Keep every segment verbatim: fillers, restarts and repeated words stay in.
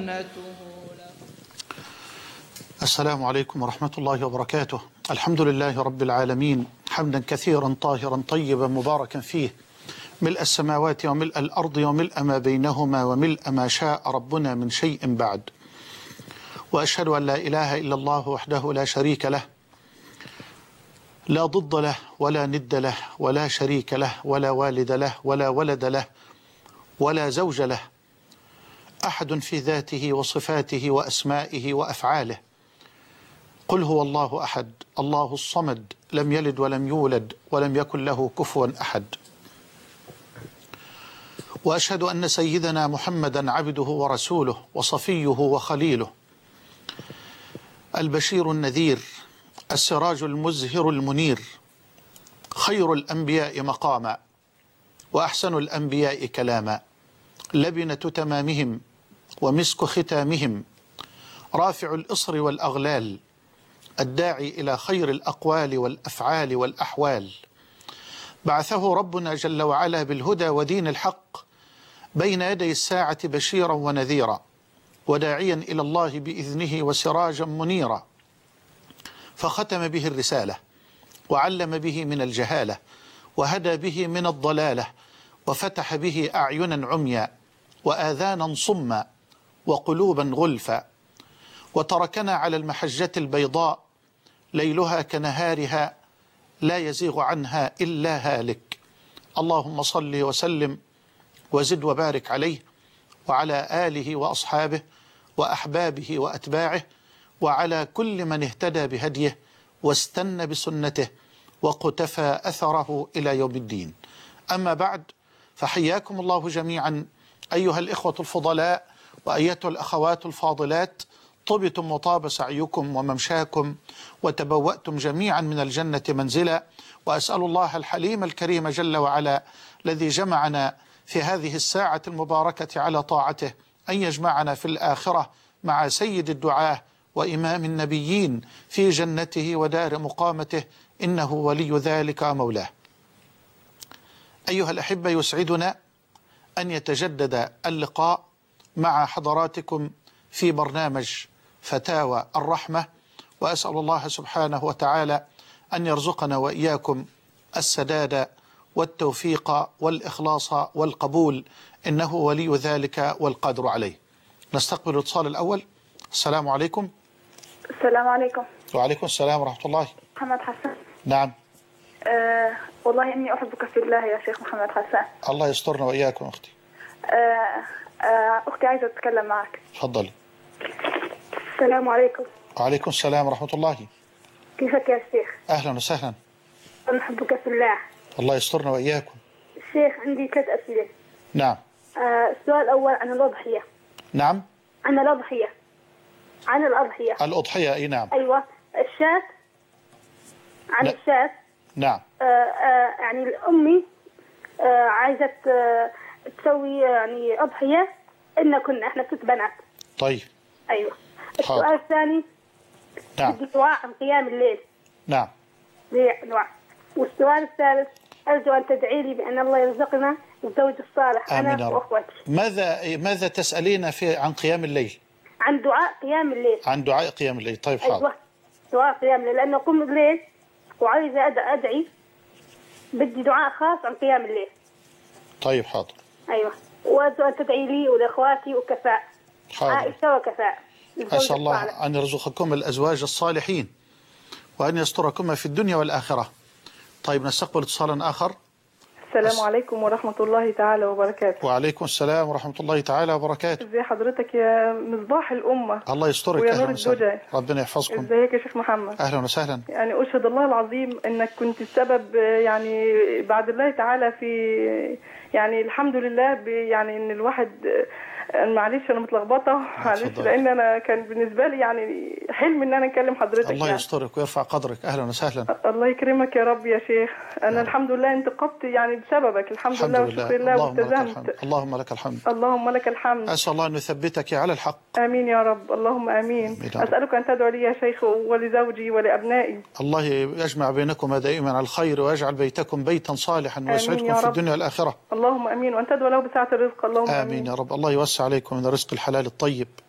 جنته له. السلام عليكم ورحمة الله وبركاته. الحمد لله رب العالمين، حمدا كثيرا طاهرا طيبا مباركا فيه، ملء السماوات وملء الأرض وملء ما بينهما وملء ما شاء ربنا من شيء بعد. وأشهد أن لا إله إلا الله وحده لا شريك له، لا ضد له ولا ند له ولا شريك له ولا والد له ولا ولد له ولا زوج له، أحد في ذاته وصفاته وأسمائه وأفعاله. قل هو الله أحد الله الصمد، لم يلد ولم يولد ولم يكن له كفوا أحد. وأشهد أن سيدنا محمدا عبده ورسوله وصفيه وخليله، البشير النذير، السراج المزهر المنير، خير الأنبياء مقاما وأحسن الأنبياء كلاما، لبنة تمامهم ومسك ختامهم، رافع الإصر والأغلال، الداعي إلى خير الأقوال والأفعال والأحوال. بعثه ربنا جل وعلا بالهدى ودين الحق بين يدي الساعة بشيرا ونذيرا، وداعيا إلى الله بإذنه وسراجا منيرا، فختم به الرسالة وعلم به من الجهالة وهدى به من الضلالة، وفتح به أعينا عميا وآذانا صما وقلوبا غلفا، وتركنا على المحجة البيضاء ليلها كنهارها لا يزيغ عنها إلا هالك. اللهم صل وسلم وزد وبارك عليه وعلى آله وأصحابه وأحبابه وأتباعه وعلى كل من اهتدى بهديه واستنى بسنته وقتفى أثره إلى يوم الدين. أما بعد، فحياكم الله جميعا أيها الإخوة الفضلاء وأيتها الأخوات الفاضلات، طبتم وطاب سعيكم وممشاكم وتبوأتم جميعا من الجنة منزلا. وأسأل الله الحليم الكريم جل وعلا الذي جمعنا في هذه الساعة المباركة على طاعته أن يجمعنا في الآخرة مع سيد الدعاة وإمام النبيين في جنته ودار مقامته، إنه ولي ذلك مولاه. أيها الأحبة، يسعدنا أن يتجدد اللقاء مع حضراتكم في برنامج فتاوى الرحمة، وأسأل الله سبحانه وتعالى أن يرزقنا وإياكم السداد والتوفيق والإخلاص والقبول، إنه ولي ذلك والقادر عليه. نستقبل الاتصال الأول. السلام عليكم. السلام عليكم. وعليكم السلام ورحمة الله. محمد حسن. نعم. أه والله إني أحبك في الله يا شيخ محمد حسن. الله يسترنا وإياكم أختي. أه أه أختي عايزة أتكلم معك. تفضلي. السلام عليكم. وعليكم السلام ورحمة الله. كيفك يا شيخ؟ أهلا وسهلا. أنا أحبك في الله. الله يسترنا وإياكم. الشيخ عندي ثلاث أسئلة. نعم. أه السؤال الأول عن الأضحية. نعم. عن الأضحية. عن الأضحية. الأضحية، أي نعم. أيوة، الشاة. عن لا. الشاة. نعم. أه أه يعني أمي أه عايزة أه تسوي يعني أضحية، إن كنا إحنا ست بنات. طيب. أيوة. حاضر. السؤال الثاني. نعم. بدي دعاء عن قيام الليل. نعم. دعاء. والسؤال الثالث، أرجو أن تدعي لي بأن الله يرزقنا الزوج الصالح. آمين أنا يا رب. وأخوتي. ماذا ماذا تسألين في عن قيام الليل؟ عن دعاء قيام الليل. عن دعاء قيام الليل. طيب حاضر. أيوة، دعاء قيام الليل، لأنه أقوم الليل وعايزة أدعي، بدي دعاء خاص عن قيام الليل. طيب حاضر. أيوة، وأرجو أن تدعي لي ولأخواتي وكفاء. حاضر. عائشة وكفاء. أسأل الله أن يرزقكم الأزواج الصالحين وأن يستركم في الدنيا والآخرة. طيب، نستقبل اتصالا آخر. السلام عليكم ورحمة الله تعالى وبركاته. وعليكم السلام ورحمة الله تعالى وبركاته. ازي حضرتك يا مصباح الأمة؟ الله يسترك. ويا أهلا نور وسهلا. الدجى. ربنا يحفظكم. ازيك يا شيخ محمد؟ أهلا وسهلا. يعني أشهد الله العظيم أنك كنت السبب، يعني بعد الله تعالى في، يعني الحمد لله، يعني أن الواحد، معلش أنا متلخبطة، معلش، لأن أنا كان بالنسبة لي يعني حلم أن أنا أكلم حضرتك. الله يعني. يسترك ويرفع قدرك. أهلا وسهلا. الله يكرمك يا رب يا شيخ. أنا الحمد لله انتقبت يعني بسببك، الحمد, الحمد لله لله. وشكر الله، والتزمت. اللهم لك الحمد. اللهم لك الحمد. أسأل الله أن يثبتك على الحق. آمين يا رب، اللهم آمين. أسألك أن تدعو لي يا شيخ ولزوجي ولأبنائي. الله يجمع بينكما دائما على الخير ويجعل بيتكم بيتا صالحا ويسعدكم في الدنيا والآخرة. اللهم آمين. وأن تدعو له بسعة الرزق. اللهم آمين. آمين يا رب. الله يوسع عليكم من الرزق الحلال الطيب.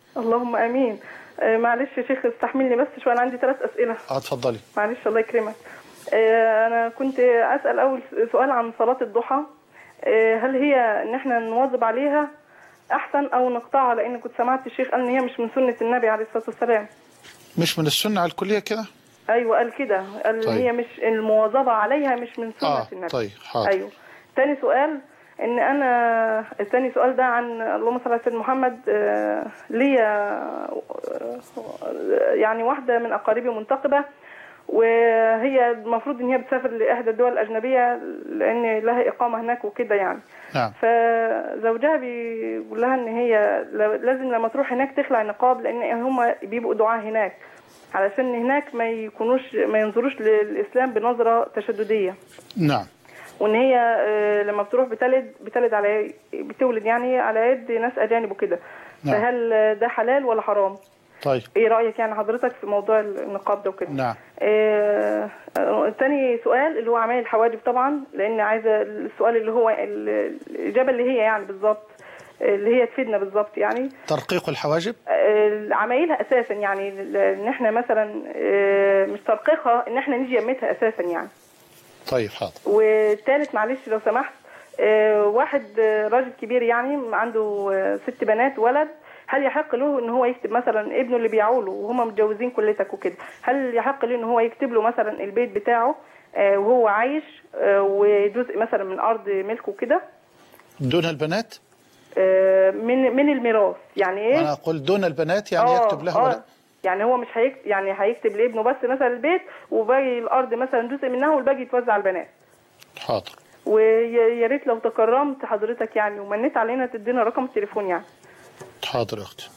اللهم امين. آه معلش يا شيخ استحملني بس شويه، انا عندي ثلاث اسئله. اه اتفضلي. معلش الله يكرمك. آه انا كنت اسال اول سؤال عن صلاه الضحى، آه هل هي ان احنا نواظب عليها احسن او نقطعها؟ لان كنت سمعت الشيخ قال ان هي مش من سنه النبي عليه الصلاه والسلام. مش من السنه على الكليه كده؟ ايوه قال كده، قال طيب. هي مش المواظبه عليها مش من سنه آه النبي. طيب حاضر. ايوه. ثاني سؤال ان انا الثاني سؤال ده عن اللهم صل على سيدنا محمد. آه ليا آه يعني واحده من اقاربي منتقبه، وهي المفروض ان هي بتسافر لاحدى الدول الاجنبيه لان لها اقامه هناك وكده يعني. نعم. فزوجها بيقول لها ان هي لازم لما تروح هناك تخلع نقاب، لان هم بيبقوا دعاة هناك، علشان هناك ما يكونوش ما ينظروش للاسلام بنظره تشدديه. نعم. وان هي لما بتروح بتلد بتلد على بتولد يعني على يد ناس اجانب وكده. نعم. فهل ده حلال ولا حرام؟ طيب ايه رايك يعني حضرتك في موضوع النقاب ده وكده؟ نعم. آه تاني سؤال اللي هو اعمال الحواجب طبعا، لان عايزه السؤال اللي هو الاجابه اللي هي يعني بالظبط اللي هي تفيدنا بالظبط يعني. ترقيق الحواجب؟ آه عمايلها اساسا يعني ان احنا مثلا آه مش ترقيقها، ان احنا نيجي يمتها اساسا يعني. طيب حاضر. والثالث معلش لو سمحت، آه واحد راجل كبير يعني عنده ست بنات ولد، هل يحق له ان هو يكتب مثلا ابنه اللي بيعوله وهم متجوزين كلتك وكده، هل يحق له ان هو يكتب له مثلا البيت بتاعه آه وهو عايش آه وجزء مثلا من ارض ملكه كده دون البنات؟ آه من من الميراث يعني ايه؟ انا اقول دون البنات يعني آه يكتب له آه ولا؟ يعني هو مش هيكتب يعني هيكتب لابنه بس مثلا البيت وباقي الارض مثلا جزء منها والباقي يتوزع على البنات. حاضر. ويا ريت لو تكرمت حضرتك يعني ومنيت علينا تدينا رقم التليفون يعني. حاضر يا اختي.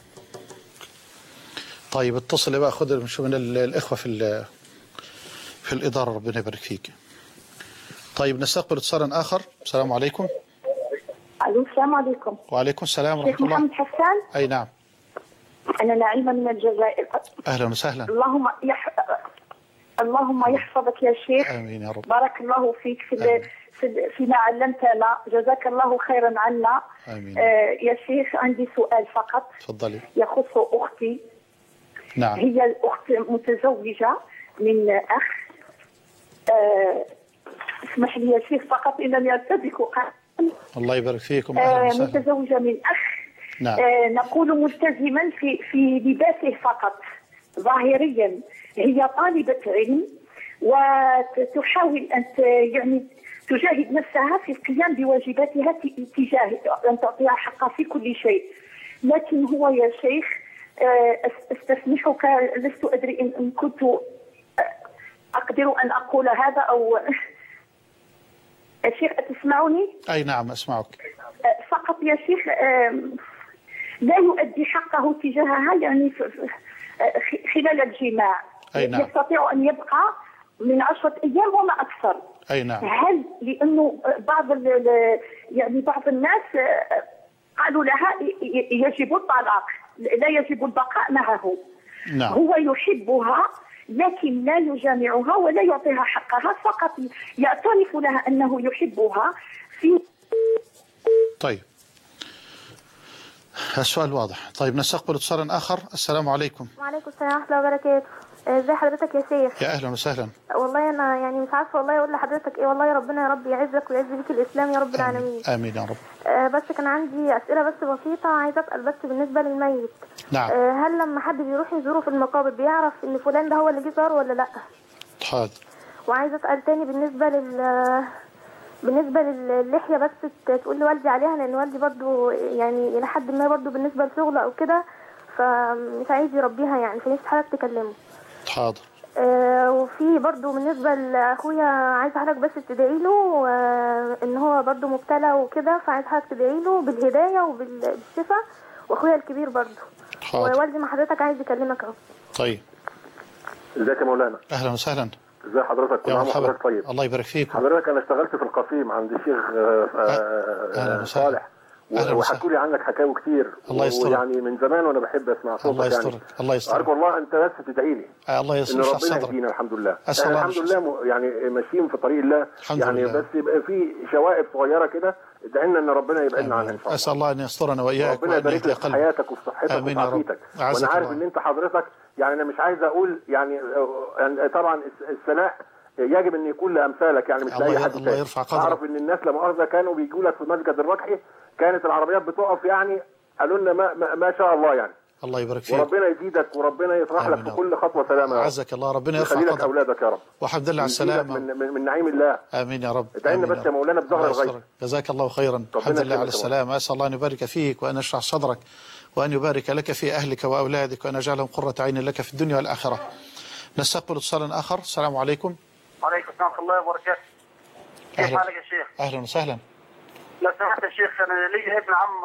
طيب اتصلي بقى، خد من الاخوه في في الاداره ربنا يبارك فيك. طيب نستقبل اتصالا اخر. السلام عليكم. الو السلام عليكم. وعليكم السلام ورحمه الله. شيخ محمد حسان. اي نعم. انا نعيمه من الجزائر. اهلا وسهلا. اللهم يح... اللهم يحفظك يا شيخ. امين يا رب. بارك الله فيك في في فيما علمتنا، جزاك الله خيرا عنا. امين. آه يا شيخ عندي سؤال فقط. تفضلي. يخص اختي. نعم. هي الاخت متزوجه من اخ. آه اسمح لي يا شيخ فقط انني ارتبك. الله يبارك فيكم. اهلا وسهلا. آه متزوجه من اخ. نعم. آه نقول ملتزما في في لباسه فقط ظاهريا. هي طالبه علم وتحاول ان يعني تجاهد نفسها في القيام بواجباتها تجاه ان تعطيها حقها في كل شيء، لكن هو يا شيخ استسمحك لست ادري ان كنت اقدر ان اقول هذا او يا شيخ تسمعني؟ اي نعم اسمعك. فقط يا شيخ لا يؤدي حقه تجاهها يعني خلال الجماع. أي نعم. يستطيع ان يبقى من عشرة ايام وما اكثر. اي نعم. هل لانه بعض يعني بعض الناس قالوا لها يجب الطلاق لا يجب البقاء معه. نعم. هو يحبها لكن لا يجامعها ولا يعطيها حقها، فقط يعترف لها انه يحبها في. طيب السؤال واضح. طيب نستقبل اتصالا اخر. السلام عليكم. وعليكم السلام ورحمه الله وبركاته. ازي حضرتك يا شيخ؟ يا اهلا وسهلا. والله انا يعني مش عارفه والله اقول لحضرتك ايه، والله ربنا يا رب يعزك ويعز بيك الاسلام يا رب العالمين. امين يا رب. آه بس كان عندي اسئله بس بسيطه عايزه اسال بس بالنسبه للميت. نعم. آه هل لما حد بيروح يزوره في المقابر بيعرف ان فلان ده هو اللي جه زاره ولا لا؟ حاضر. وعايزه اسال تاني بالنسبه لل بالنسبه لللحيه بس تقول لي والدي عليها، لان والدي برضو يعني الى حد ما برضو بالنسبه لشغله او كده فمش عايز يربيها يعني، فنفسي حضرتك تكلمه. حاضر. آه وفي برضو بالنسبه لاخويا عايزه حضرتك بس تدعي له آه ان هو برضو مبتلى وكده، فعايزه حضرتك تدعي له بالهدايه وبالشفاء، واخويا الكبير برضو. حاضر. ووالدي ما حضرتك عايز يكلمك اهو. طيب. ازيك يا مولانا؟ اهلا وسهلا. ازي حضرتك؟ كل عام وحضرتك طيب. الله يبارك فيك. حضرتك انا اشتغلت في القصيم عند الشيخ أه صالح وحكوا لي عنك حكاوي كتير. الله يستر. ويعني من زمان وانا بحب اسمع صوتك. الله يستر. يعني الله يستر. ارجو والله انت بس تدعي لي. آه الله يستر. ان ربنا يهدينا. الحمد لله. يعني الحمد لله يعني ماشيين في طريق الله. الحمد يعني لله. بس يبقى في شوائب صغيره كده ادعي لنا ان ربنا يبعدنا عنها ان شاء الله. اسال الله ان يسترنا واياك ربنا يبارك لك في حياتك وفي صحتك وفي عافيتك. وانا عارف ان انت حضرتك يعني انا مش عايز اقول يعني, يعني طبعا الثناء يجب ان يكون لامثالك يعني مش لاي حد. الله يرفع قدرك. اعرف ان الناس لا مؤاخذه كانوا بيجوا لك في مسجد الركحي كانت العربيات بتقف يعني قالوا لنا ما, ما, ما شاء الله يعني. الله يبارك فيك وربنا يزيدك وربنا يفرح لك في كل خطوه سلامه. عزك الله ربنا يرفع قدرك. اولادك يا رب. والحمد لله على السلامه. من, من, من نعيم الله. امين يا رب. ادعينا بس يا مولانا بظهر الغيب. جزاك الله خيرا. الحمد لله على السلامه. اسال الله ان يبارك فيك وان يشرح صدرك وان يبارك لك في اهلك واولادك وان يجعلهم قرة عين لك في الدنيا والاخره. نستقبل اتصالا اخر. السلام عليكم. وعليكم السلام ورحمه الله وبركاته. كيف حالك يا شيخ؟ اهلا وسهلا. لو سمحت يا شيخ انا لي ابن عم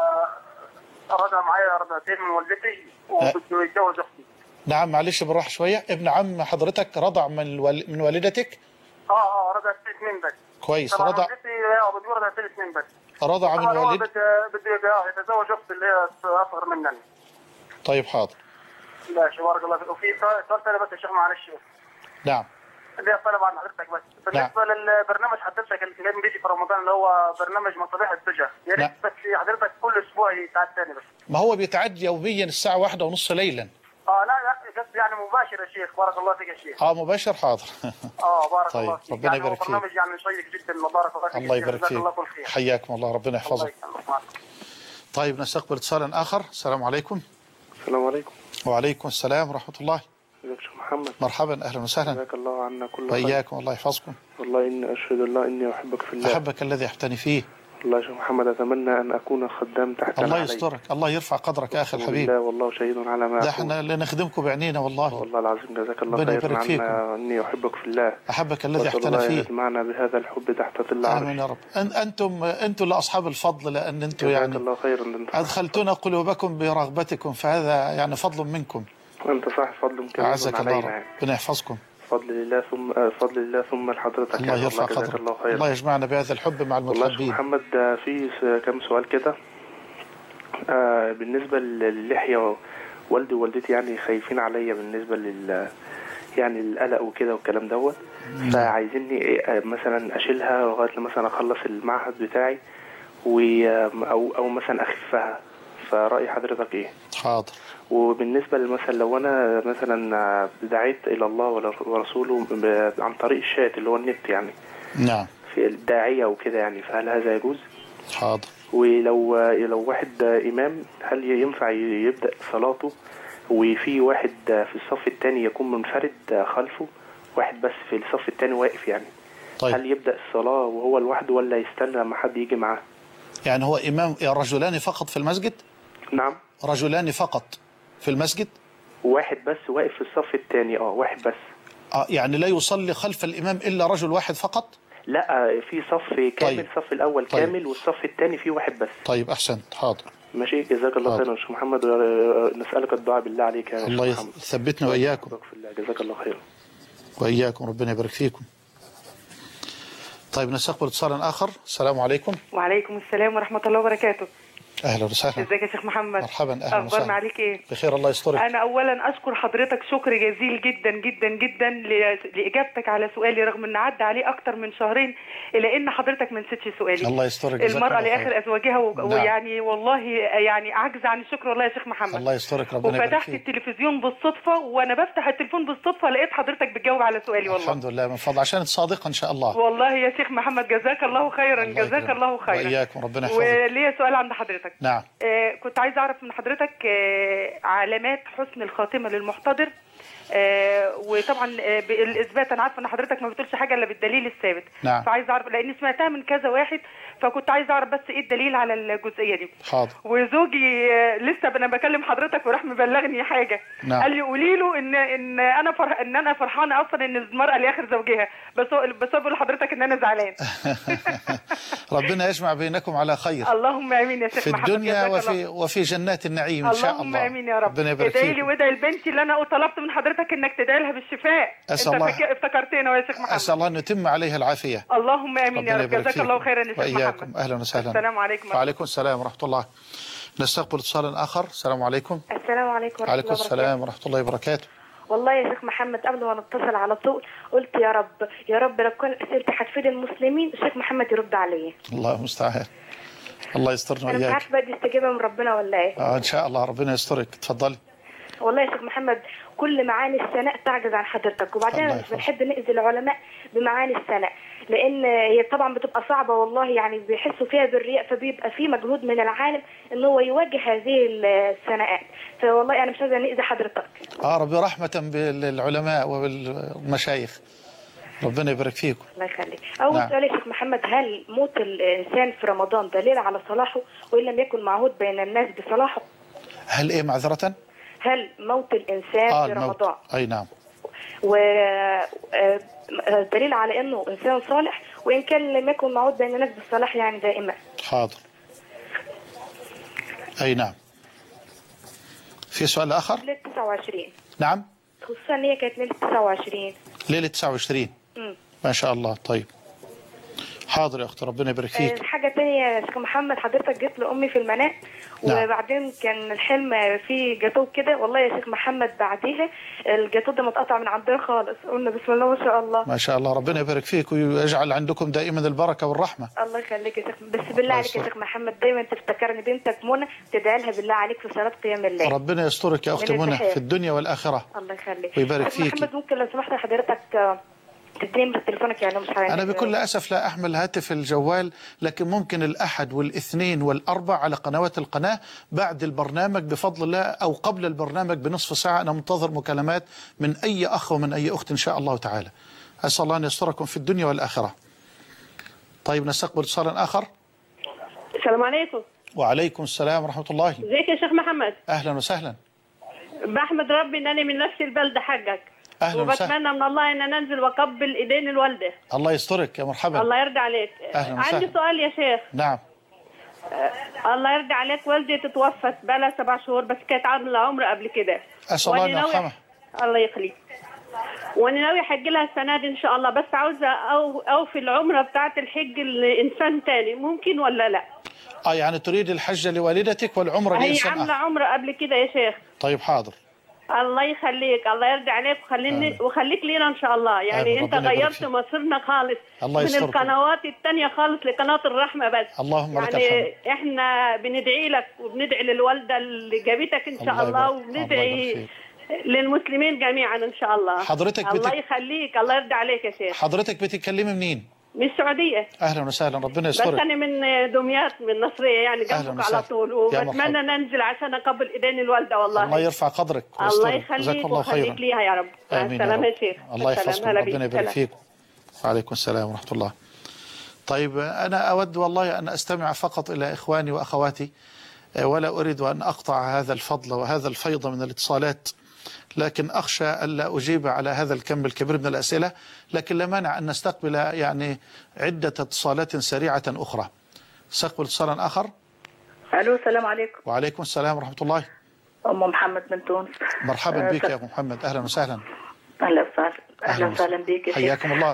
رضع معايا رضعتين من والدتي وبده يتجوز اختي. نعم معلش بالراحه شويه. ابن عم حضرتك رضع من الوال... من والدتك؟ اه اه رضع ست سنين بس. كويس. رضع والدتي اه بده رضع ست سنين بس. رضع من والد بده يتزوج اختي اللي هي اصغر مننا. طيب حاضر. ماشي بارك الله فيك. وفي سؤال ثاني بس يا شيخ معلش. نعم. اللي طلب عن حضرتك بس بالنسبه نعم. للبرنامج حضرتك اللي بيجي في رمضان اللي هو برنامج مصابيح الدجى يا ريت بس حضرتك كل اسبوع يتعاد ثاني بس. ما هو بيتعاد يوميا الساعه واحدة ونص ليلا. اه لا لا قصدي يعني مباشر يا شيخ. بارك الله فيك يا شيخ. اه مباشر حاضر. اه بارك طيب. الله فيك. ربنا يبارك فيك. برنامج يعني شيق جدا وبارك الله فيك. الله يبارك فيك. حياكم الله ربنا يحفظك. طيب نستقبل اتصالا اخر. السلام عليكم. السلام عليكم. وعليكم السلام ورحمه الله. ازيك يا شيخ محمد؟ مرحبا اهلا وسهلا. جزاك الله عنا كل خير. واياكم الله يحفظكم. والله اني اشهد الله اني احبك في الله. احبك الذي احتني فيه. والله يا شيخ محمد اتمنى ان اكون خدام تحت الله يسترك. الله يرفع قدرك يا اخي الحبيب. الله والله شهيد على ما ده احنا اللي نخدمكم بعينينا والله. والله العظيم جزاك الله خير. يبارك فيكم. اني احبك في الله. احبك الذي احتنى فيه. معنا بهذا الحب تحت ظل العرش. امين يا رب. أن انتم انتم اللي اصحاب الفضل لان انتم يعني جزاك الله خيرا. ادخلتونا قلوبكم برغبتكم فهذا يعني فضل منكم. انت صاحب فضل كبير. عزك الله ربنا يحفظكم. فضل الله ثم فضل الله ثم لحضرتك. الله يرفع قدرك. الله, الله يجمعنا بهذا الحب مع المتحبين. والله يا محمد في كم سؤال كده. آه بالنسبه للحيه والدي ووالدتي يعني خايفين عليا بالنسبه لل يعني القلق وكده والكلام دوت. فعايزيني مثلا اشيلها لغايه لما مثلا اخلص المعهد بتاعي و او او مثلا اخفها. فرأي حضرتك ايه؟ حاضر. وبالنسبة مثلا لو انا مثلا دعيت الى الله ورسوله عن طريق الشات اللي هو النت يعني. نعم. في الداعية وكده يعني فهل هذا يجوز؟ حاضر. ولو لو واحد امام هل ينفع يبدأ صلاته وفي واحد في الصف الثاني يكون منفرد خلفه واحد بس في الصف الثاني واقف يعني. طيب. هل يبدأ الصلاة وهو لوحده ولا يستنى لما حد يجي معاه؟ يعني هو إمام رجلان فقط في المسجد؟ نعم. رجلان فقط في المسجد؟ واحد بس واقف في الصف الثاني. اه واحد بس. اه يعني لا يصلي خلف الإمام إلا رجل واحد فقط؟ لا في صف كامل. طيب. الصف الأول طيب. كامل والصف الثاني فيه واحد بس. طيب أحسنت. حاضر. ماشي جزاك الله خيرا يا شيخ محمد. نسألك الدعاء بالله عليك يا الله محمد. يثبتنا وإياكم. جزاك الله خيرا. وإياكم ربنا يبارك فيكم. طيب نستقبل اتصالا آخر. السلام عليكم. وعليكم السلام ورحمة الله وبركاته. اهلا وسهلا. ازيك يا شيخ محمد؟ مرحبا اهلا وسهلا. اخبارنا عليك ايه؟ بخير الله يسترك. انا اولا اشكر حضرتك شكر جزيل جدا جدا جدا لاجابتك على سؤالي رغم ان عدى عليه اكتر من شهرين الا ان حضرتك ما نسيتش سؤالي. الله يسترك. المرأة لاخر ازواجها و... نعم. ويعني والله يعني عجز عن الشكر والله يا شيخ محمد. الله يسترك ربنا يبارك فيك. وفتحت التلفزيون بالصدفة وانا بفتح التليفون بالصدفة لقيت حضرتك بتجاوب على سؤالي والله. الحمد لله من فضل عشان صادقه ان شاء الله. والله يا شيخ محمد جزاك الله خيرا. الله جزاك يكرم. الله خيرا. واياكم ربنا يحفظك. وليا سؤال عند حضرتك. نعم. آه كنت عايز اعرف من حضرتك آه علامات حسن الخاتمه للمحتضر. آه وطبعا آه بالاثبات انا عارفه ان حضرتك ما بتقولش حاجه الا بالدليل الثابت. نعم. فعايز اعرف لاني سمعتها من كذا واحد فكنت عايز اعرف بس ايه الدليل على الجزئيه دي. حاضر. وزوجي آه لسه انا بكلم حضرتك وراح مبلغني حاجه. نعم. قال لي قولي له ان ان انا فرح ان انا فرحانه اصلا ان المراه لاخر زوجها بس بس بقول لحضرتك ان انا زعلان. ربنا يجمع بينكم على خير. اللهم امين يا شيخ في محمد. في الدنيا وفي وفي جنات النعيم ان شاء الله. اللهم امين يا رب. ربنا يبارك ادعي لي وادعي لبنتي اللي انا طلبت من حضرتك انك تدعي لها بالشفاء. اسال انت الله افتكرتنا يا شيخ محمد. اسال الله ان يتم عليها العافيه. اللهم امين يا رب. جزاك الله خيرا يا شيخ محمد. واياكم اهلا وسهلا. السلام عليكم. وعليكم السلام ورحمه الله. نستقبل اتصالا اخر. السلام عليكم. السلام عليكم ورحمه وعليكم الله وبركاته. السلام ورحمه الله وبركاته. والله يا شيخ محمد قبل ما نتصل على طول قلت يا رب يا رب لو كان اسئلتي هتفيد المسلمين الشيخ محمد يرد عليا. الله المستعان. الله يسترنا وإياك. انا مش عارفه دي استجابه من ربنا ولا ايه؟ اه ان شاء الله ربنا يسترك. اتفضلي. والله يا شيخ محمد كل معاني الثناء تعجز عن حضرتك، وبعدين مش بنحب نأذي العلماء بمعاني الثناء لان هي طبعا بتبقى صعبه والله، يعني بيحسوا فيها بالرياء، فبيبقى في مجهود من العالم ان هو يواجه هذه الثناءات، فوالله انا مش عايزه نأذي حضرتك. اه ربي رحمه بالعلماء وبالمشايخ. ربنا يبارك فيكم. الله يخليك. اول نعم. سؤال يا شيخ محمد، هل موت الانسان في رمضان دليل على صلاحه وان لم يكن معهود بين الناس بصلاحه؟ هل ايه معذره؟ هل موت الانسان آه في الموت. رمضان اي نعم ودليل على انه انسان صالح وان كان لم يكن معهود بين الناس بالصلاح يعني دائما؟ حاضر. اي نعم. في سؤال اخر؟ ليله تسعة وعشرين. نعم خصوصا ان هي كانت ليله تسعة وعشرين. ليله تسعة وعشرين. امم ما شاء الله. طيب حاضر يا اختي ربنا يبارك فيك. حاجه ثانيه يا شيخ محمد، حضرتك جيت لامي في المنام نعم. وبعدين كان الحلم فيه جاتوه كده، والله يا شيخ محمد بعديها الجاتوه ده متقطع من عندنا خالص، قلنا بسم الله ما شاء الله. ما شاء الله ربنا يبارك فيك ويجعل عندكم دائما البركه والرحمه. الله يخليك يا شيخ، بس بالله عليك يا شيخ محمد دايما تفتكرني بنتك منى تدعي لها بالله عليك في صلاه قيام الليل. ربنا يسترك يا اختي منى في الدنيا والاخره. الله يخليك ويبارك فيك. محمد ممكن لو سمحت حضرتك تديني من تليفونك يعني مش عارف. أنا بكل أسف لا أحمل هاتف الجوال، لكن ممكن الأحد والاثنين والأربع على قنوات القناة بعد البرنامج بفضل الله أو قبل البرنامج بنصف ساعة. أنا منتظر مكالمات من أي أخ ومن أي أخت إن شاء الله تعالى. أسأل الله أن يستركم في الدنيا والآخرة. طيب نستقبل اتصالا آخر. السلام عليكم. وعليكم السلام ورحمة الله. ازيك يا شيخ محمد؟ أهلا وسهلا. بحمد ربي أنني من نفس البلدة حقك. أهلا وسهلا. وبتمنى من الله ان انزل واقبل ايدين الوالده. الله يسترك يا مرحبا. الله يرضى عليك. أهلا وسهلا. عندي سؤال يا شيخ. نعم. آه الله يرضى عليك، والدي تتوفت بقى لها سبع شهور بس كانت عامله عمره قبل كده. اسال الله ان يرحمها. الله يخليك. وانا ناوي احج لها السنه دي ان شاء الله، بس عاوزه او او في العمره بتاعه الحج لانسان تاني، ممكن ولا لا؟ اه يعني تريد الحج لوالدتك والعمره لانسان هي عامله عمره قبل كده يا شيخ. طيب حاضر. الله يخليك، الله يرضى عليك وخليني وخليك لينا ان شاء الله، يعني انت غيرت مصيرنا خالص الله من القنوات الثانيه خالص لقناه الرحمه بس. اللهم يعني لك الحمد. احنا بندعي لك وبندعي للوالده اللي جابتك ان شاء الله, الله وبندعي للمسلمين جميعا ان شاء الله. حضرتك بتك... الله يخليك، الله يرضى عليك يا شيخ. حضرتك بتتكلمي منين؟ من السعوديه. اهلا وسهلا ربنا يسترك. بس انا من دمياط من النصريه يعني جنبك على طول، وبتمنى ننزل عشان اقبل ايدين الوالده والله. الله يرفع قدرك. الله يخليك ويخليك ليها يا رب. امين. السلام يا شيخ. الله يحفظكم ربنا يبارك فيكم. وعليكم السلام ورحمه الله. طيب انا اود والله ان استمع فقط الى اخواني واخواتي، ولا اريد ان اقطع هذا الفضل وهذا الفيض من الاتصالات، لكن أخشى ألا أجيب على هذا الكم الكبير من الأسئلة، لكن لا مانع أن نستقبل يعني عدة اتصالات سريعة أخرى. استقبل اتصالا آخر. ألو السلام عليكم. وعليكم السلام ورحمة الله. أم محمد من تونس. مرحبا بك يا أم محمد. أهلا وسهلا. أهلا وسهلا. أهلا وسهلا بك يا حياكم الله.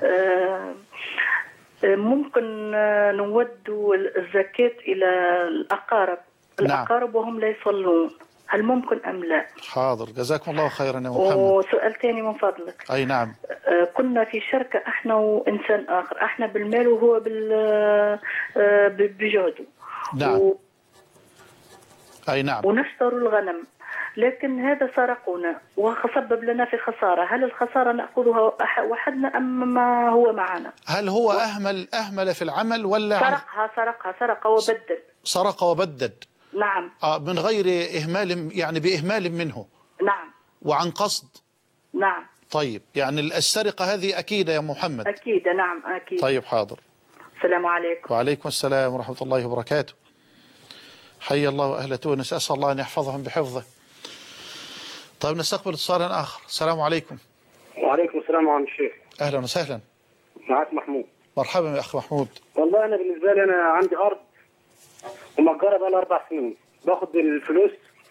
ممكن نود الزكاة إلى الأقارب الأقارب نعم. وهم لا يصلون، هل ممكن أم لا؟ حاضر جزاكم الله خيرا يا محمد. وسؤال ثاني من فضلك. أي نعم. آه كنا في شركة احنا وإنسان آخر، احنا بالمال وهو بال آه بجهده. نعم. و... أي نعم. ونشتروا الغنم، لكن هذا سرقنا وسبب لنا في خسارة، هل الخسارة نأخذها وحدنا أم ما هو معنا؟ هل هو أهمل أهمل في العمل ولا سرقها سرقها سرق وبدد. سرق وبدد. نعم. آه من غير إهمال، يعني بإهمال منه. نعم. وعن قصد. نعم. طيب يعني السرقة هذه أكيدة يا محمد. أكيدة نعم أكيد. طيب حاضر. السلام عليكم. وعليكم السلام ورحمة الله وبركاته. حي الله أهل تونس، أسأل الله أن يحفظهم بحفظه. طيب نستقبل اتصالا آخر. السلام عليكم. وعليكم السلام ورحمة الشيخ. أهلا وسهلا. معك محمود. مرحبا يا أخ محمود. والله أنا بالنسبة لي أنا عندي أرض ومأجرة بقى لها أربع سنين، باخد الفلوس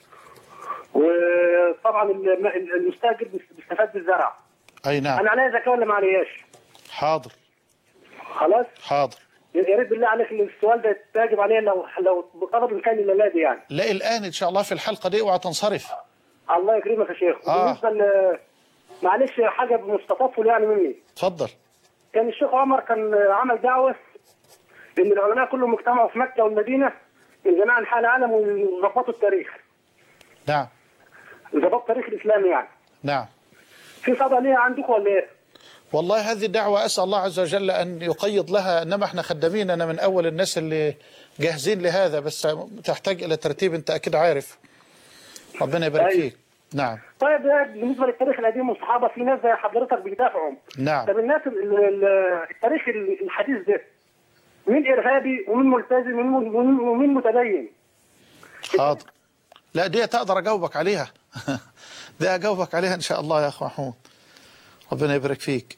وطبعا المستاجر بيستفاد بالزرع. أي نعم. أنا عليا زكاة ولا ما علياش؟ حاضر. خلاص؟ حاضر. يا ريت بالله عليك السؤال ده يتجب عليه لو لو بقدر الإمكان إلا دي يعني. لا الآن إن شاء الله في الحلقة دي اوعى تنصرف. الله يكرمك يا شيخ. آه. بالنسبة ل معلش حاجه بمستطفل يعني مني. اتفضل. كان الشيخ عمر كان عمل دعوه ان العلماء كلهم اجتمعوا في مكه والمدينه من جميع انحاء العالم ويظبطوا التاريخ. نعم. يظبطوا التاريخ الاسلامي يعني. نعم. في صدى ليها عندكم ولا ايه؟ والله هذه الدعوة أسأل الله عز وجل أن يقيض لها، إنما احنا خدامين، أنا من أول الناس اللي جاهزين لهذا، بس تحتاج إلى ترتيب، أنت أكيد عارف. ربنا يبارك أيوه. فيك. نعم. طيب بالنسبة للتاريخ القديم والصحابة في ناس زي حضرتك بيدافعوا. نعم. طب الناس التاريخ الحديث ده مين إرهابي ومين ملتزم ومين متدين؟ حاضر. لا دي أقدر أجاوبك عليها. دي أجاوبك عليها إن شاء الله يا أخو محمود. ربنا يبارك فيك.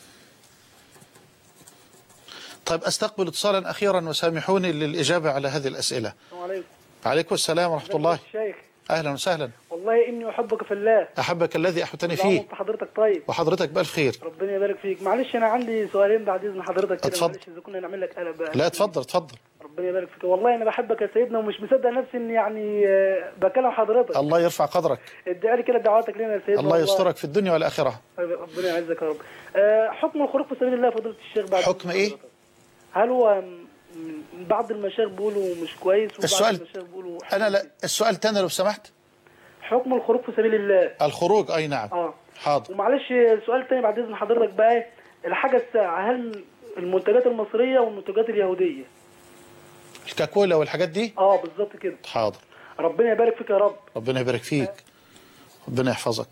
طيب أستقبل اتصالا أخيرا وسامحوني للإجابة على هذه الأسئلة. السلام عليكم. وعليكم السلام ورحمة الله. الشيخ. أهلا وسهلا. والله إني أحبك في الله. أحبك الذي أحبتني فيه. انت حضرتك طيب. وحضرتك بألف خير. ربنا يبارك فيك. معلش أنا عندي سؤالين بعد إذن حضرتك كده. اتفضل. معلش إذا كنا نعمل لك قلب بقى. لا اتفضل اتفضل. ربنا يبارك فيك. والله أنا بحبك يا سيدنا ومش مصدق نفسي إني يعني بكلم حضرتك. الله يرفع قدرك. ادعي لي كده دعواتك لنا يا سيدنا. الله يسترك في الدنيا والآخرة. ربنا يعزك يا رب. أه حكم الخروج في سبيل الله فضيلة الشيخ بعد. حكم إيه؟ هل هو بعض المشايخ بيقولوا مش كويس وبعض السؤال المشايخ بيقولوا أنا لا السؤال تاني لو سمحت. حكم الخروج في سبيل الله. الخروج أي نعم. اه حاضر. ومعلش سؤال تاني بعد إذن حضرتك بقى، الحاجة الساعة هل المنتجات المصرية والمنتجات اليهودية؟ الكاكولا والحاجات دي؟ اه بالظبط كده. حاضر. ربنا يبارك فيك يا رب. ربنا يبارك فيك. ربنا يحفظك.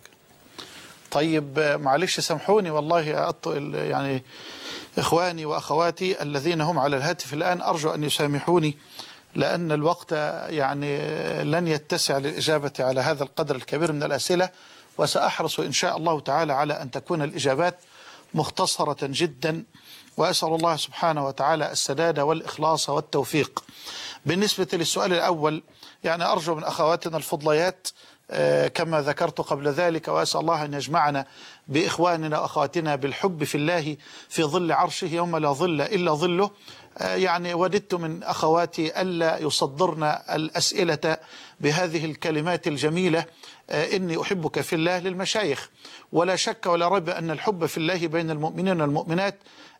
طيب معلش سامحوني والله يعني إخواني وأخواتي الذين هم على الهاتف الآن أرجو أن يسامحوني لأن الوقت يعني لن يتسع للإجابة على هذا القدر الكبير من الأسئلة، وسأحرص إن شاء الله تعالى على أن تكون الإجابات مختصرة جدا، وأسأل الله سبحانه وتعالى السداد والإخلاص والتوفيق. بالنسبة للسؤال الأول يعني أرجو من أخواتنا الفضليات كما ذكرت قبل ذلك، وأسأل الله أن يجمعنا بإخواننا وأخواتنا بالحب في الله في ظل عرشه يوم لا ظل إلا ظله. يعني وددت من أخواتي ألا يصدرن الأسئلة بهذه الكلمات الجميلة إني أحبك في الله للمشايخ، ولا شك ولا ريب أن الحب في الله بين المؤمنين والمؤمنات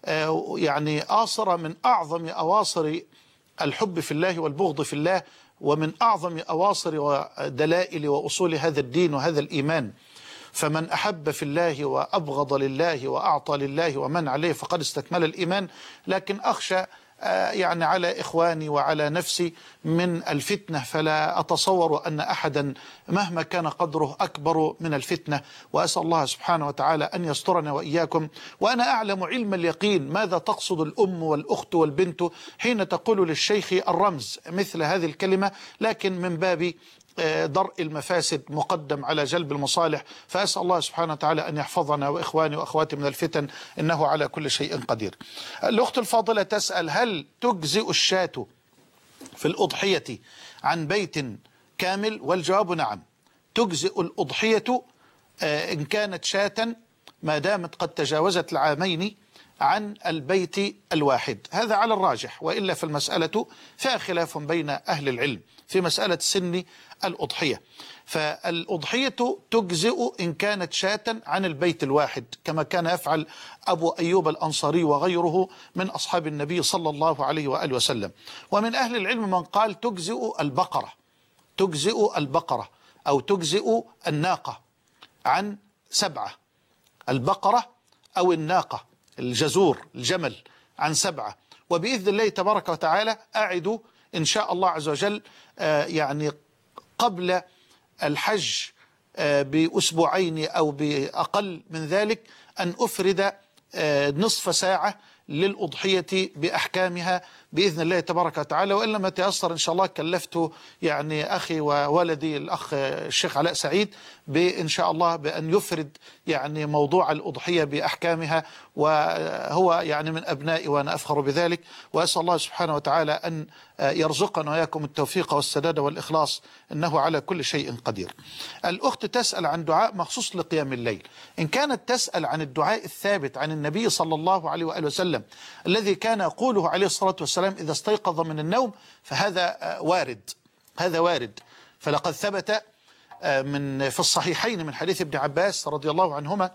يعني آصر من أعظم أواصر الحب في الله والبغض في الله، ومن أعظم أواصر ودلائل وأصول هذا الدين وهذا الإيمان. فمن أحب في الله وأبغض لله وأعطى لله ومن عليه فقد استكمل الإيمان. لكن أخشى يعني على إخواني وعلى نفسي من الفتنة، فلا أتصور أن أحدا مهما كان قدره أكبر من الفتنة، وأسأل الله سبحانه وتعالى أن يسترنا وإياكم. وأنا أعلم علم اليقين ماذا تقصد الأم والأخت والبنت حين تقول للشيخ الرمز مثل هذه الكلمة، لكن من باب درء المفاسد مقدم على جلب المصالح، فأسأل الله سبحانه وتعالى أن يحفظنا وإخواني وأخواتي من الفتن إنه على كل شيء قدير. الأخت الفاضلة تسأل هل تجزئ الشاة في الأضحية عن بيت كامل؟ والجواب نعم، تجزئ الأضحية إن كانت شاة ما دامت قد تجاوزت العامين عن البيت الواحد، هذا على الراجح، وإلا في المسألة فيها خلاف بين أهل العلم في مسألة سن الأضحية. فالأضحية تجزئ إن كانت شاة عن البيت الواحد كما كان يفعل أبو أيوب الأنصاري وغيره من أصحاب النبي صلى الله عليه وآله وسلم. ومن أهل العلم من قال تجزئ البقرة تجزئ البقرة أو تجزئ الناقة عن سبعة، البقرة أو الناقة الجزور الجمل عن سبعة. وبإذن الله تبارك وتعالى أعد إن شاء الله عز وجل يعني قبل الحج بأسبوعين أو بأقل من ذلك أن أفرد نصف ساعة للأضحية بأحكامها بإذن الله تبارك وتعالى. وإن لم يتيسر إن شاء الله كلفت يعني أخي وولدي الأخ الشيخ علاء سعيد بإن شاء الله بأن يفرد يعني موضوع الأضحية بأحكامها، وهو يعني من أبنائي وأنا أفخر بذلك. وأسأل الله سبحانه وتعالى أن يرزقنا وإياكم التوفيق والسداد والإخلاص إنه على كل شيء قدير. الأخت تسأل عن دعاء مخصوص لقيام الليل. إن كانت تسأل عن الدعاء الثابت عن النبي صلى الله عليه وآله وسلم الذي كان يقوله عليه الصلاة والسلام إذا استيقظ من النوم فهذا وارد، هذا وارد. فلقد ثبت من في الصحيحين من حديث ابن عباس رضي الله عنهما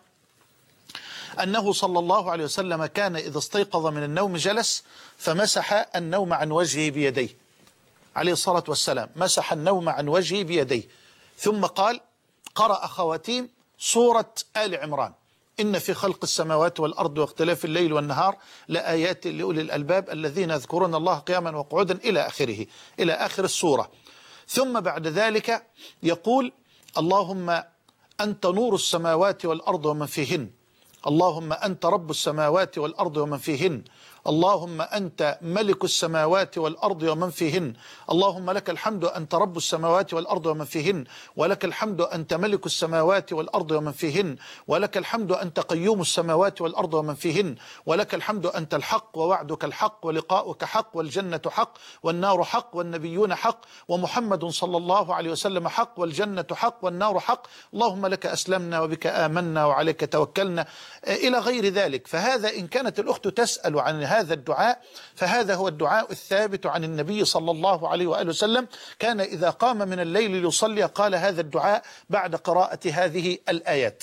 أنه صلى الله عليه وسلم كان إذا استيقظ من النوم جلس فمسح النوم عن وجهه بيديه عليه الصلاة والسلام، مسح النوم عن وجهه بيديه، ثم قال: قرأ خواتيم سورة آل عمران: إن في خلق السماوات والأرض واختلاف الليل والنهار لآيات لأولي الألباب الذين يذكرون الله قياما وقعودا إلى آخره، إلى آخر السورة. ثم بعد ذلك يقول: اللهم أنت نور السماوات والأرض ومن فيهن، اللهم أنت رب السماوات والأرض ومن فيهن، اللهم أنت ملك السماوات والأرض ومن فيهن، اللهم لك الحمد أنت رب السماوات والأرض ومن فيهن، ولك الحمد أنت ملك السماوات والأرض ومن فيهن، ولك الحمد أنت قيوم السماوات والأرض ومن فيهن، ولك الحمد أنت الحق ووعدك الحق ولقاؤك حق والجنة حق والنار حق والنبيون حق ومحمد صلى الله عليه وسلم حق والجنة حق والنار حق، اللهم لك أسلمنا وبك آمنا وعليك توكلنا، إلى غير ذلك. فهذا إن كانت الأخت تسأل عن هذا الدعاء فهذا هو الدعاء الثابت عن النبي صلى الله عليه وآله وسلم، كان إذا قام من الليل ليصلي قال هذا الدعاء بعد قراءة هذه الآيات.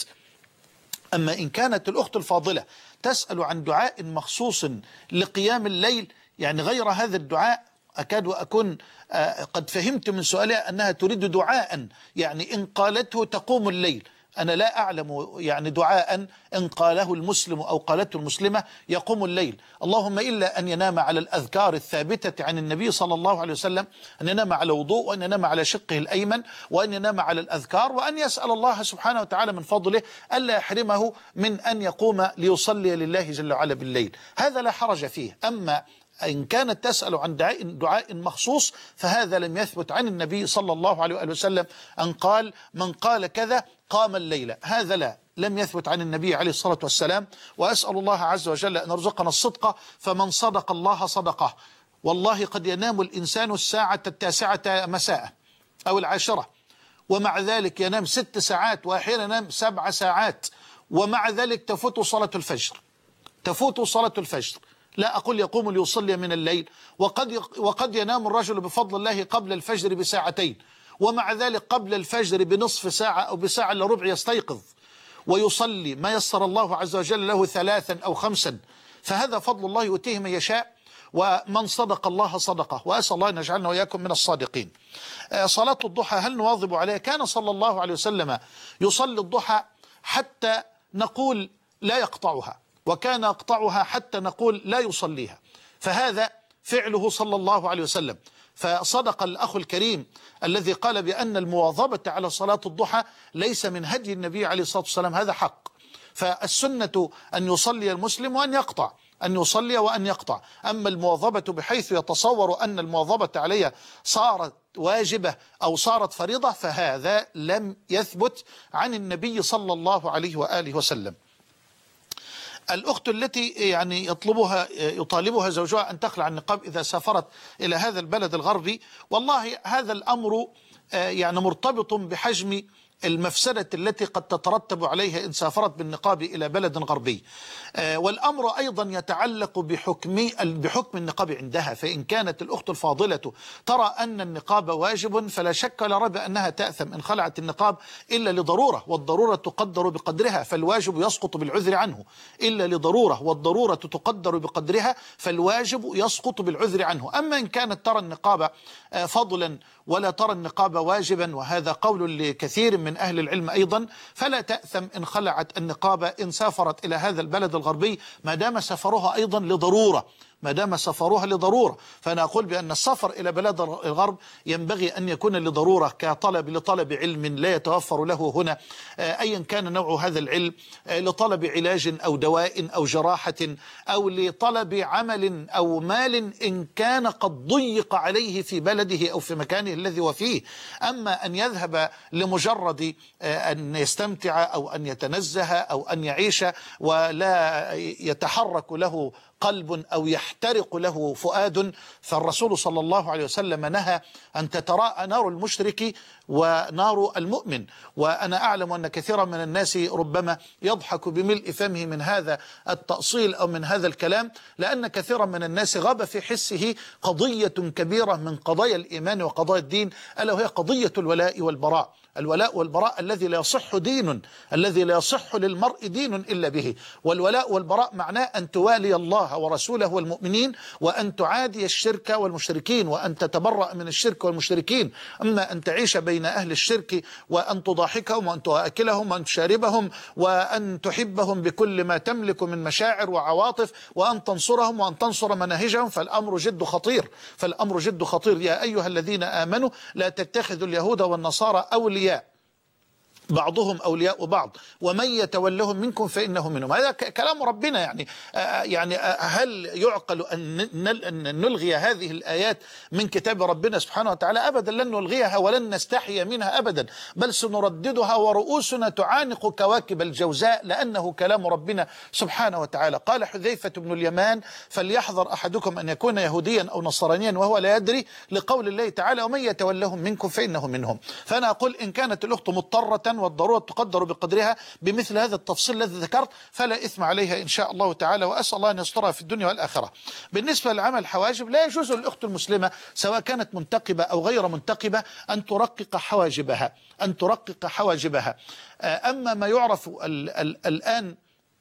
أما إن كانت الأخت الفاضلة تسأل عن دعاء مخصوص لقيام الليل يعني غير هذا الدعاء، أكاد وأكون قد فهمت من سؤالها أنها تريد دعاء يعني إن قالته تقوم الليل. أنا لا أعلم يعني دعاء إن قاله المسلم أو قالته المسلمة يقوم الليل، اللهم إلا أن ينام على الأذكار الثابتة عن النبي صلى الله عليه وسلم، أن ينام على وضوء، وأن ينام على شقه الأيمن، وأن ينام على الأذكار، وأن يسأل الله سبحانه وتعالى من فضله ألا يحرمه من أن يقوم ليصلي لله جل وعلا بالليل، هذا لا حرج فيه. أما إن كانت تسأل عن دعاء, دعاء مخصوص فهذا لم يثبت عن النبي صلى الله عليه وسلم أن قال من قال كذا قام الليلة، هذا لا لم يثبت عن النبي عليه الصلاة والسلام. وأسأل الله عز وجل أن يرزقنا الصدق، فمن صدق الله صدقه. والله قد ينام الإنسان الساعة التاسعة مساء أو العاشرة ومع ذلك ينام ست ساعات وأحيانا ينام سبع ساعات ومع ذلك تفوت صلاة الفجر، تفوت صلاة الفجر. لا أقول يقوم ليصلي من الليل، وقد وقد ينام الرجل بفضل الله قبل الفجر بساعتين ومع ذلك قبل الفجر بنصف ساعة أو بساعة إلا ربع يستيقظ ويصلي ما يسر الله عز وجل له ثلاثا أو خمسا، فهذا فضل الله يؤتيه من يشاء، ومن صدق الله صدقه، وأسأل الله أن يجعلنا وإياكم من الصادقين. صلاة الضحى هل نواظب عليها؟ كان صلى الله عليه وسلم يصلي الضحى حتى نقول لا يقطعها، وكان يقطعها حتى نقول لا يصليها، فهذا فعله صلى الله عليه وسلم. فصدق الأخ الكريم الذي قال بأن المواظبة على صلاة الضحى ليس من هدي النبي عليه الصلاة والسلام، هذا حق. فالسنة أن يصلي المسلم وأن يقطع، أن يصلي وأن يقطع. أما المواظبة بحيث يتصور أن المواظبة عليها صارت واجبة أو صارت فريضة فهذا لم يثبت عن النبي صلى الله عليه وآله وسلم. الأخت التي يعني يطلبها يطالبها زوجها أن تخلع النقاب إذا سافرت إلى هذا البلد الغربي، والله هذا الأمر يعني مرتبط بحجم المفسدة التي قد تترتب عليها إن سافرت بالنقاب إلى بلد غربي، والأمر أيضا يتعلق بحكم بحكم النقاب عندها. فإن كانت الأخت الفاضلة ترى أن النقاب واجب فلا شك ولا ريب أنها تأثم إن خلعت النقاب إلا لضرورة، والضرورة تقدر بقدرها، فالواجب يسقط بالعذر عنه إلا لضرورة، والضرورة تقدر بقدرها فالواجب يسقط بالعذر عنه. أما إن كانت ترى النقاب فضلا ولا ترى النقاب واجبا، وهذا قول لكثير من أهل العلم أيضا، فلا تأثم إن خلعت النقاب إن سافرت إلى هذا البلد الغربي ما دام سفرها أيضا لضرورة، ما دام سفرها لضرورة. فأنا أقول بأن السفر إلى بلاد الغرب ينبغي أن يكون لضرورة، كطلب لطلب علم لا يتوفر له هنا أيا كان نوع هذا العلم، لطلب علاج أو دواء أو جراحة، أو لطلب عمل أو مال إن كان قد ضيق عليه في بلده أو في مكانه الذي هو فيه. أما أن يذهب لمجرد أن يستمتع أو أن يتنزه أو أن يعيش ولا يتحرك له قلب أو يحترق له فؤاد، فالرسول صلى الله عليه وسلم نهى أن تتراءى نار المشرك ونار المؤمن. وأنا أعلم أن كثيرا من الناس ربما يضحك بملء فمه من هذا التأصيل أو من هذا الكلام، لأن كثيرا من الناس غاب في حسه قضية كبيرة من قضايا الإيمان وقضايا الدين، ألا وهي قضية الولاء والبراء. الولاء والبراء الذي لا يصح دين، الذي لا يصح للمرء دين إلا به. والولاء والبراء معناه أن توالي الله ورسوله والمؤمنين، وأن تعادي الشرك والمشركين، وأن تتبرأ من الشرك والمشركين. أما أن تعيش بين أهل الشرك وأن تضاحكهم وأن تأكلهم وأن تشاربهم وأن تحبهم بكل ما تملك من مشاعر وعواطف وأن تنصرهم وأن تنصر مناهجهم، فالأمر جد خطير، فالأمر جد خطير. يا أيها الذين آمنوا لا تتخذوا اليهود والنصارى أولياء بعضهم أولياء بعض ومن يتولهم منكم فإنه منهم. هذا كلام ربنا. يعني يعني هل يعقل أن نلغي هذه الآيات من كتاب ربنا سبحانه وتعالى؟ أبدا لن نلغيها ولن نستحي منها أبدا، بل سنرددها ورؤوسنا تعانق كواكب الجوزاء، لأنه كلام ربنا سبحانه وتعالى. قال حذيفة بن اليمان: فليحذر أحدكم أن يكون يهوديا أو نصرانيا وهو لا يدري، لقول الله تعالى: ومن يتولهم منكم فإنه منهم. فأنا أقول إن كانت الأخت مضطرة والضرورة تقدر بقدرها بمثل هذا التفصيل الذي ذكرت فلا إثم عليها إن شاء الله تعالى، وأسأل الله أن يسترها في الدنيا والآخرة. بالنسبة لعمل الحواجب، لا يجوز للأخت المسلمة سواء كانت منتقبة أو غير منتقبة أن ترقق حواجبها، أن ترقق حواجبها. أما ما يعرف ال ال الآن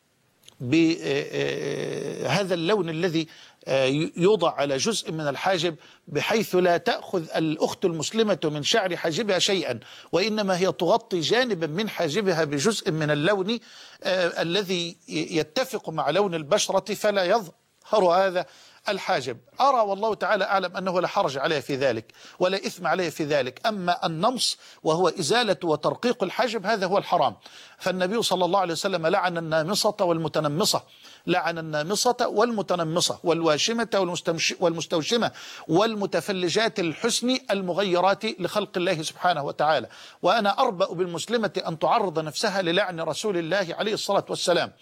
بهذا اللون الذي يوضع على جزء من الحاجب بحيث لا تأخذ الأخت المسلمة من شعر حاجبها شيئا، وإنما هي تغطي جانبا من حاجبها بجزء من اللون الذي يتفق مع لون البشرة فلا يظهر هذا الحاجب. أرى والله تعالى أعلم أنه لا حرج عليه في ذلك ولا إثم عليه في ذلك. أما النمص وهو إزالة وترقيق الحاجب هذا هو الحرام. فالنبي صلى الله عليه وسلم لعن النامصة والمتنمصة، لعن النامصة والمتنمصة والواشمة والمستوشمة والمتفلجات الحسن المغيرات لخلق الله سبحانه وتعالى. وأنا أربأ بالمسلمة أن تعرض نفسها للعن رسول الله عليه الصلاة والسلام.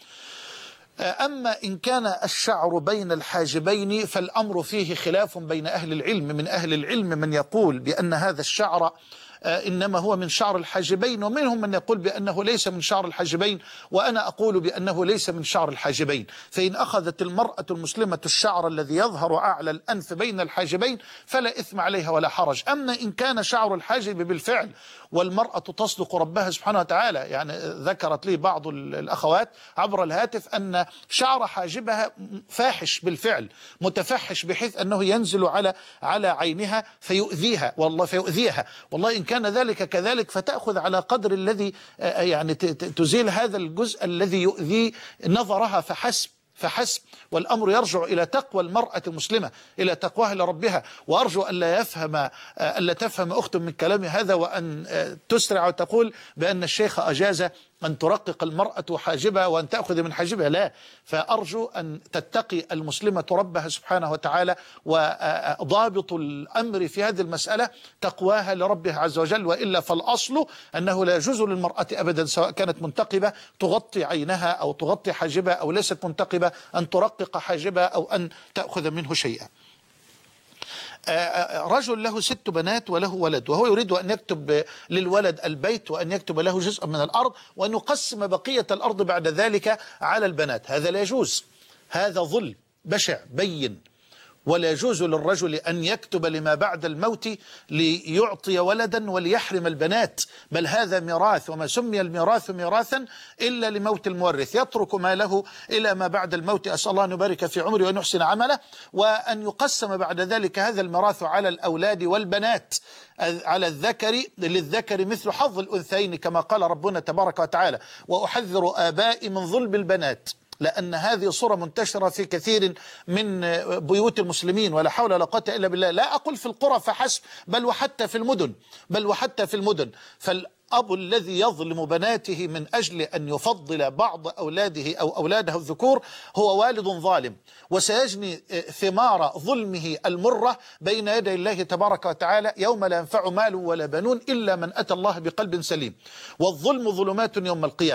أما إن كان الشعر بين الحاجبين فالأمر فيه خلاف بين أهل العلم. من أهل العلم من يقول بأن هذا الشعر إنما هو من شعر الحاجبين، ومنهم من يقول بأنه ليس من شعر الحاجبين، وأنا أقول بأنه ليس من شعر الحاجبين. فإن أخذت المرأة المسلمة الشعر الذي يظهر أعلى الأنف بين الحاجبين فلا إثم عليها ولا حرج. أما إن كان شعر الحاجب بالفعل والمرأة تصدق ربها سبحانه وتعالى، يعني ذكرت لي بعض الأخوات عبر الهاتف أن شعر حاجبها فاحش بالفعل، متفحش بحيث أنه ينزل على على عينها فيؤذيها، والله فيؤذيها. والله إن كان ذلك كذلك فتأخذ على قدر الذي يعني تزيل هذا الجزء الذي يؤذي نظرها فحسب فحسب. والأمر يرجع إلى تقوى المرأة المسلمة، إلى تقواها لربها. وأرجو أن لا يفهم ألا تفهم أخت من كلامي هذا وأن تسرع وتقول بأن الشيخ أجاز أن ترقق المرأة حاجبها وأن تأخذ من حاجبها، لا. فأرجو أن تتقي المسلمة ربها سبحانه وتعالى، وضابط الأمر في هذه المسألة تقواها لربها عز وجل، وإلا فالأصل أنه لا يجوز للمرأة أبدا سواء كانت منتقبة تغطي عينها أو تغطي حاجبها أو ليست منتقبة أن ترقق حاجبها أو أن تأخذ منه شيئا. رجل له ست بنات وله ولد، وهو يريد أن يكتب للولد البيت وأن يكتب له جزء من الأرض وأن يقسم بقية الأرض بعد ذلك على البنات. هذا لا يجوز، هذا ظلم بشع بين. ولا يجوز للرجل أن يكتب لما بعد الموت ليعطي ولدا وليحرم البنات، بل هذا ميراث، وما سمي الميراث ميراثا إلا لموت المورث، يترك ماله إلى ما بعد الموت. أسأل الله أن يبارك في عمره وأن يحسن عمله، وأن يقسم بعد ذلك هذا الميراث على الأولاد والبنات، على الذكر للذكر مثل حظ الأنثيين كما قال ربنا تبارك وتعالى: وأحذر آبائي من ظلم البنات، لأن هذه صورة منتشرة في كثير من بيوت المسلمين، ولا حول ولا قوة إلا بالله. لا أقول في القرى فحسب، بل وحتى في المدن، بل وحتى في المدن. فالأب الذي يظلم بناته من أجل أن يفضل بعض أولاده أو أولاده الذكور هو والد ظالم، وسيجني ثمار ظلمه المرة بين يدي الله تبارك وتعالى يوم لا ينفع مال ولا بنون إلا من أتى الله بقلب سليم. والظلم ظلمات يوم القيامة.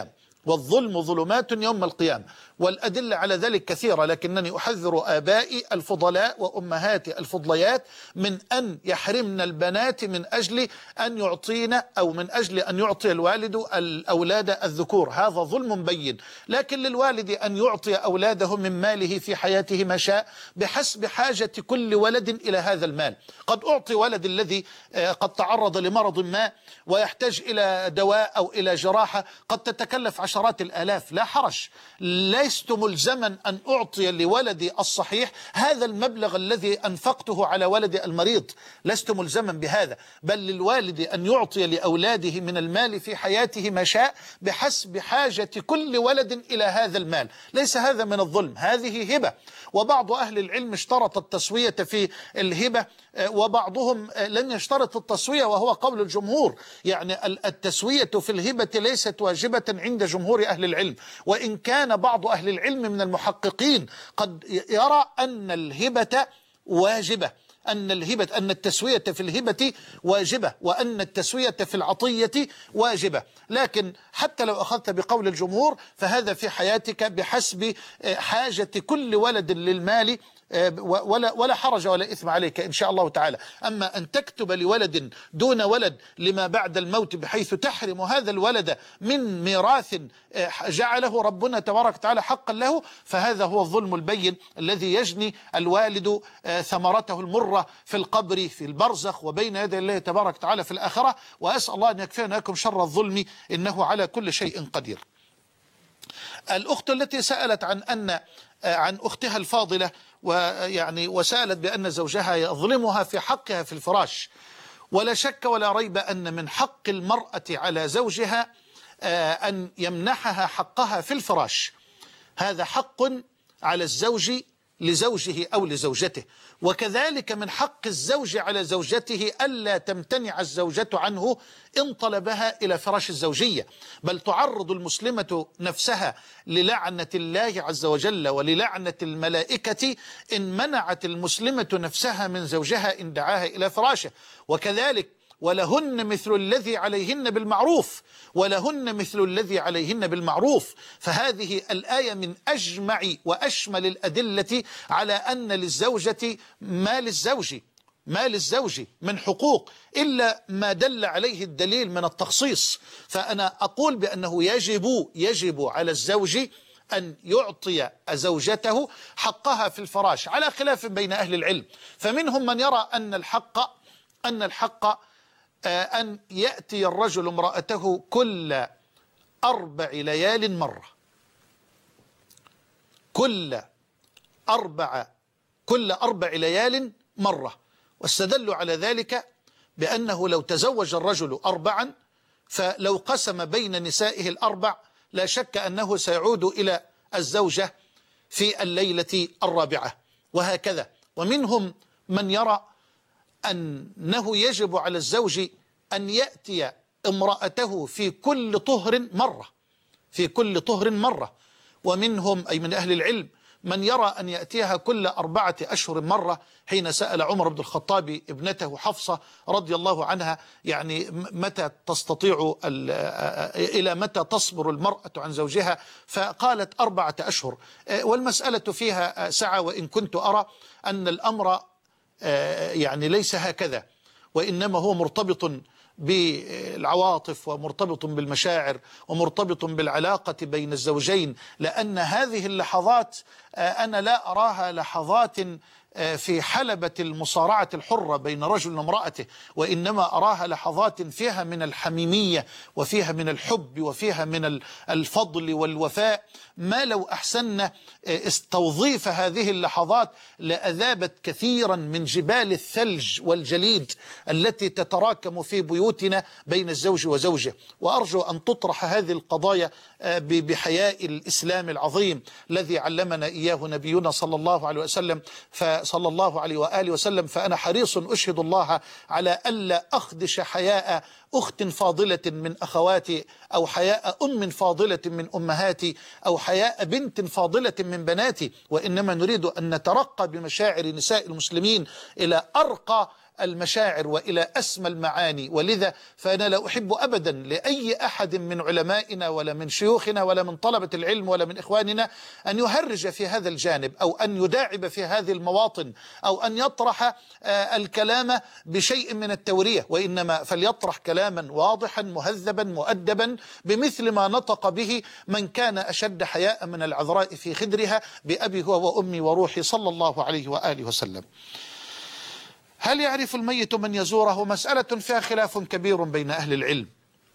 والظلم ظلمات يوم القيامة. والأدلة على ذلك كثيرة، لكنني أحذر آبائي الفضلاء وأمهاتي الفضليات من أن يحرمنا البنات من أجل أن يعطينا أو من أجل أن يعطي الوالد الأولاد الذكور. هذا ظلم بين. لكن للوالد أن يعطي أولاده من ماله في حياته ما شاء بحسب حاجة كل ولد إلى هذا المال. قد أعطي ولد الذي قد تعرض لمرض ما ويحتاج إلى دواء أو إلى جراحة قد تتكلف عشرات الآلاف، لا حرج. لست ملزما أن أعطي لولدي الصحيح هذا المبلغ الذي أنفقته على ولدي المريض، لست ملزما بهذا، بل للوالد أن يعطي لأولاده من المال في حياته ما شاء بحسب حاجة كل ولد إلى هذا المال. ليس هذا من الظلم، هذه هبة. وبعض أهل العلم اشترط التسوية في الهبة، وبعضهم لم يشترط التسوية وهو قول الجمهور. يعني التسوية في الهبة ليست واجبة عند جمهور أهل العلم، وإن كان بعض أهل العلم من المحققين قد يرى أن الهبة واجبة، أن الهبة أن التسوية في الهبة واجبة، وأن التسوية في العطية واجبة. لكن حتى لو أخذت بقول الجمهور فهذا في حياتك بحسب حاجة كل ولد للمال، ولا ولا حرج ولا إثم عليك إن شاء الله تعالى. أما أن تكتب لولد دون ولد لما بعد الموت بحيث تحرم هذا الولد من ميراث جعله ربنا تبارك وتعالى حقا له، فهذا هو الظلم البين الذي يجني الوالد ثمرته المرة في القبر في البرزخ وبين يدي الله تبارك وتعالى في الآخرة. وأسأل الله أن يكفينا لكم شر الظلم إنه على كل شيء قدير. الأخت التي سألت عن أن عن أختها الفاضلة ويعني وسألت بأن زوجها يظلمها في حقها في الفراش، ولا شك ولا ريب أن من حق المرأة على زوجها أن يمنحها حقها في الفراش. هذا حق على الزوج لزوجه أو لزوجته، وكذلك من حق الزوج على زوجته ألا تمتنع الزوجة عنه إن طلبها إلى فراش الزوجية، بل تعرض المسلمة نفسها للعنة الله عز وجل وللعنة الملائكة إن منعت المسلمة نفسها من زوجها إن دعاها إلى فراشه. وكذلك ولهن مثل الذي عليهن بالمعروف، ولهن مثل الذي عليهن بالمعروف. فهذه الآية من أجمع وأشمل الأدلة على أن للزوجة ما للزوج ما للزوج من حقوق إلا ما دل عليه الدليل من التخصيص. فأنا أقول بأنه يجب يجب على الزوج أن يعطي زوجته حقها في الفراش على خلاف بين أهل العلم. فمنهم من يرى أن الحق أن الحق أن يأتي الرجل امرأته كل أربع ليال مرة، كل أربع كل أربع ليال مرة. واستدلوا على ذلك بأنه لو تزوج الرجل أربعا فلو قسم بين نسائه الأربع لا شك أنه سيعود إلى الزوجة في الليلة الرابعة، وهكذا. ومنهم من يرى أنه يجب على الزوج أن يأتي امرأته في كل طهر مرة في كل طهر مرة ومنهم أي من أهل العلم من يرى أن يأتيها كل أربعة أشهر مرة، حين سأل عمر بن الخطاب ابنته حفصة رضي الله عنها يعني متى تستطيع إلى متى تصبر المرأة عن زوجها، فقالت أربعة أشهر. والمسألة فيها سعة، وإن كنت أرى أن الأمر يعني ليس هكذا، وإنما هو مرتبط بالعواطف ومرتبط بالمشاعر ومرتبط بالعلاقة بين الزوجين، لأن هذه اللحظات أنا لا أراها لحظات في حلبة المصارعة الحرة بين رجل وامرأته، وإنما أراها لحظات فيها من الحميمية وفيها من الحب وفيها من الفضل والوفاء، ما لو أحسننا استوظيف هذه اللحظات لأذابت كثيرا من جبال الثلج والجليد التي تتراكم في بيوتنا بين الزوج وزوجه. وأرجو أن تطرح هذه القضايا بحياء الإسلام العظيم الذي علمنا إياه نبينا صلى الله عليه وسلم فصلى الله عليه وآله وسلم. فأنا حريص أشهد الله على ألا أخدش حياء أخت فاضلة من أخواتي، أو حياء أم فاضلة من أمهاتي، أو حياء بنت فاضلة من بناتي، وإنما نريد أن نترقى بمشاعر نساء المسلمين إلى أرقى المشاعر وإلى أسمى المعاني. ولذا فأنا لا أحب أبدا لأي أحد من علمائنا ولا من شيوخنا ولا من طلبة العلم ولا من إخواننا أن يهرج في هذا الجانب أو أن يداعب في هذه المواطن أو أن يطرح الكلام بشيء من التورية، وإنما فليطرح كلاما واضحا مهذبا مؤدبا بمثل ما نطق به من كان أشد حياء من العذراء في خدرها بأبي هو وأمي وروحي صلى الله عليه وآله وسلم. هل يعرف الميت من يزوره؟ مسألة فيها خلاف كبير بين أهل العلم.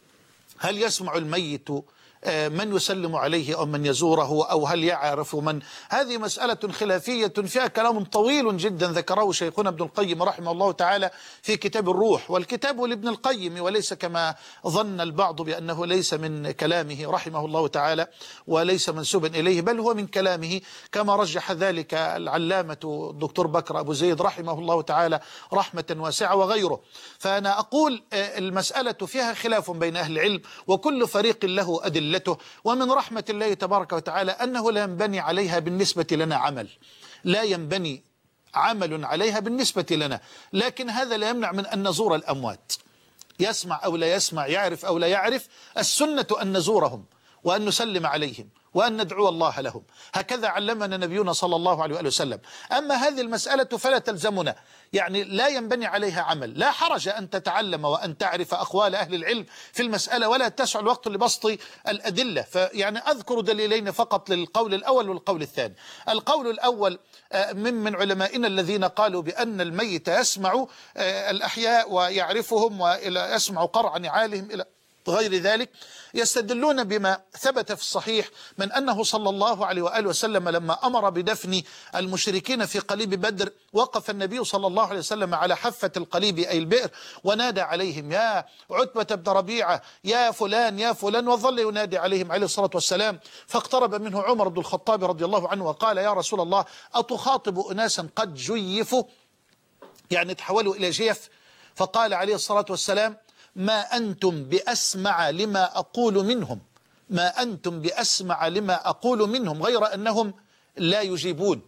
هل يسمع الميت من يسلم عليه أو من يزوره، أو هل يعرف من؟ هذه مسألة خلافية فيها كلام طويل جدا ذكره شيخنا ابن القيم رحمه الله تعالى في كتاب الروح، والكتاب لابن القيم وليس كما ظن البعض بأنه ليس من كلامه رحمه الله تعالى وليس منسوبا إليه، بل هو من كلامه كما رجح ذلك العلامة الدكتور بكر أبو زيد رحمه الله تعالى رحمة واسعة وغيره. فأنا أقول المسألة فيها خلاف بين أهل العلم وكل فريق له أدلة، ومن رحمة الله تبارك وتعالى أنه لا ينبني عليها بالنسبة لنا عمل، لا ينبني عمل عليها بالنسبة لنا، لكن هذا لا يمنع من أن نزور الأموات، يسمع أو لا يسمع، يعرف أو لا يعرف، السنة أن نزورهم وأن نسلم عليهم وأن ندعو الله لهم، هكذا علمنا نبينا صلى الله عليه وآله وسلم. أما هذه المسألة فلا تلزمنا، يعني لا ينبني عليها عمل، لا حرج أن تتعلم وأن تعرف أقوال أهل العلم في المسألة ولا تسع الوقت لبسط الأدلة. فيعني أذكر دليلين فقط للقول الأول والقول الثاني. القول الأول من من علمائنا الذين قالوا بأن الميت يسمع الأحياء ويعرفهم ويسمع قرع نعالهم إلى غير ذلك، يستدلون بما ثبت في الصحيح من أنه صلى الله عليه وآله وسلم لما أمر بدفن المشركين في قليب بدر وقف النبي صلى الله عليه وسلم على حافة القليب أي البئر ونادى عليهم يا عتبة بن ربيعة يا فلان يا فلان، وظل ينادي عليهم عليه الصلاة والسلام. فاقترب منه عمر بن الخطاب رضي الله عنه وقال يا رسول الله أتخاطب أناسا قد جيفوا، يعني تحولوا إلى جيف؟ فقال عليه الصلاة والسلام ما أنتم بأسمع لما أقول منهم، ما أنتم بأسمع لما أقول منهم، غير أنهم لا يجيبون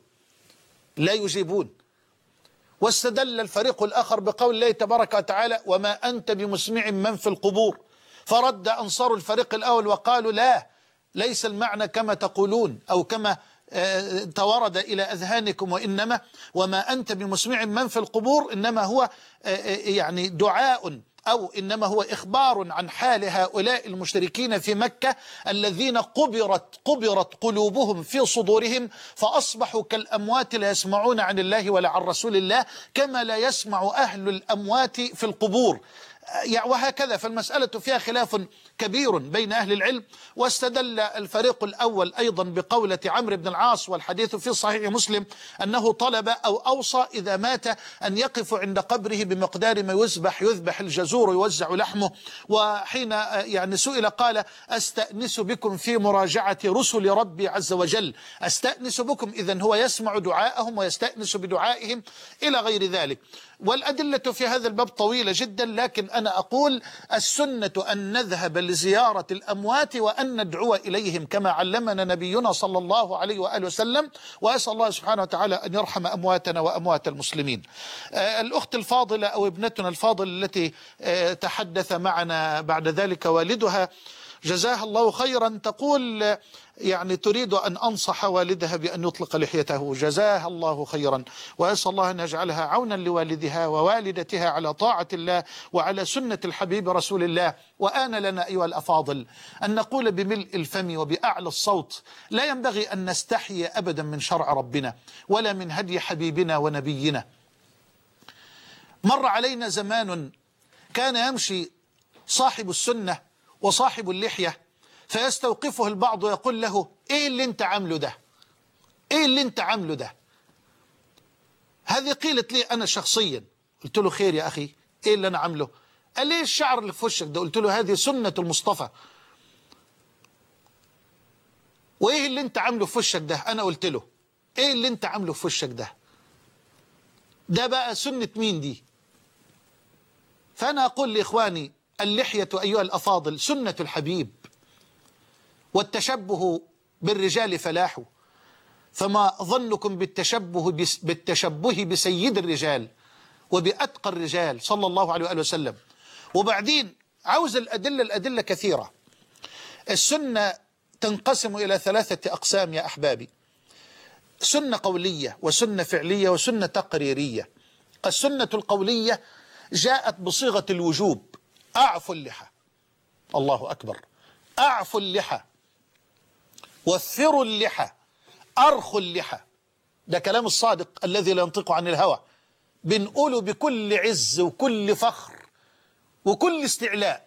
لا يجيبون. واستدل الفريق الآخر بقول الله تبارك وتعالى وما أنت بمسمع من في القبور، فرد أنصار الفريق الأول وقالوا لا، ليس المعنى كما تقولون أو كما تورد إلى أذهانكم، وإنما وما أنت بمسمع من في القبور إنما هو يعني دعاء أو إنما هو إخبار عن حال هؤلاء المشركين في مكة الذين قبرت قبرت قلوبهم في صدورهم فأصبحوا كالأموات لا يسمعون عن الله ولا عن رسول الله كما لا يسمع أهل الأموات في القبور. وهكذا فالمسألة فيها خلاف كبير بين أهل العلم. واستدل الفريق الأول أيضا بقولة عمرو بن العاص والحديث في صحيح مسلم أنه طلب أو أوصى إذا مات أن يقف عند قبره بمقدار ما يذبح يذبح الجزور ويوزع لحمه. وحين يعني سئل قال أستأنس بكم في مراجعة رسل ربي عز وجل، أستأنس بكم، إذن هو يسمع دعاءهم ويستأنس بدعائهم إلى غير ذلك. والأدلة في هذا الباب طويلة جدا، لكن أنا أقول السنة أن نذهب لزيارة الأموات وأن ندعو إليهم كما علمنا نبينا صلى الله عليه وآله وسلم، وأسأل الله سبحانه وتعالى أن يرحم أمواتنا وأموات المسلمين. آه الأخت الفاضلة أو ابنتنا الفاضلة التي آه تحدث معنا بعد ذلك والدها جزاها الله خيرا، تقول يعني تريد أن أنصح والدها بأن يطلق لحيته، جزاها الله خيرا، وأسأل الله أن يجعلها عونا لوالدها ووالدتها على طاعة الله وعلى سنة الحبيب رسول الله. وآن لنا أيها الأفاضل أن نقول بملء الفم وبأعلى الصوت لا ينبغي أن نستحي أبدا من شرع ربنا ولا من هدي حبيبنا ونبينا. مر علينا زمان كان يمشي صاحب السنة وصاحب اللحية فيستوقفه البعض ويقول له ايه اللي انت عامله ده، ايه اللي انت عامله ده. هذه قيلت لي انا شخصيا، قلت له خير يا اخي ايه اللي انا عامله؟ قال لي الشعر اللي في وشك ده، قلت له هذه سنة المصطفى. وايه اللي انت عامله في وشك ده؟ انا قلت له ايه اللي انت عامله في وشك ده؟ ده بقى سنة مين دي؟ فانا اقول لاخواني اللحية أيها الأفاضل سنة الحبيب، والتشبه بالرجال فلاح، فما ظنكم بالتشبه بالتشبه بسيد الرجال وبأتقى الرجال صلى الله عليه وآله وسلم. وبعدين عاوز الأدلة، الأدلة كثيرة. السنة تنقسم إلى ثلاثة أقسام يا أحبابي: سنة قولية وسنة فعلية وسنة تقريرية. السنة القولية جاءت بصيغة الوجوب: أعفوا اللحى، الله أكبر، أعفوا اللحى، وثروا اللحى، أرخوا اللحى. ده كلام الصادق الذي لا ينطق عن الهوى، بنقوله بكل عز وكل فخر وكل استعلاء.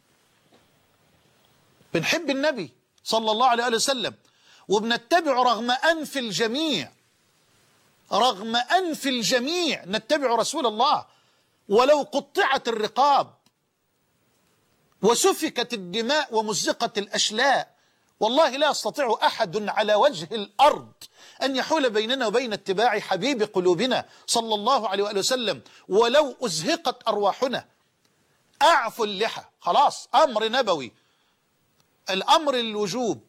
بنحب النبي صلى الله عليه وسلم وبنتبع رغم أنف الجميع، رغم أنف الجميع نتبع رسول الله، ولو قطعت الرقاب وسفكت الدماء ومزقت الأشلاء، والله لا يستطيع أحد على وجه الأرض أن يحول بيننا وبين اتباع حبيب قلوبنا صلى الله عليه وآله وسلم ولو أزهقت أرواحنا. أعفوا اللحى، خلاص أمر نبوي، الأمر للوجوب.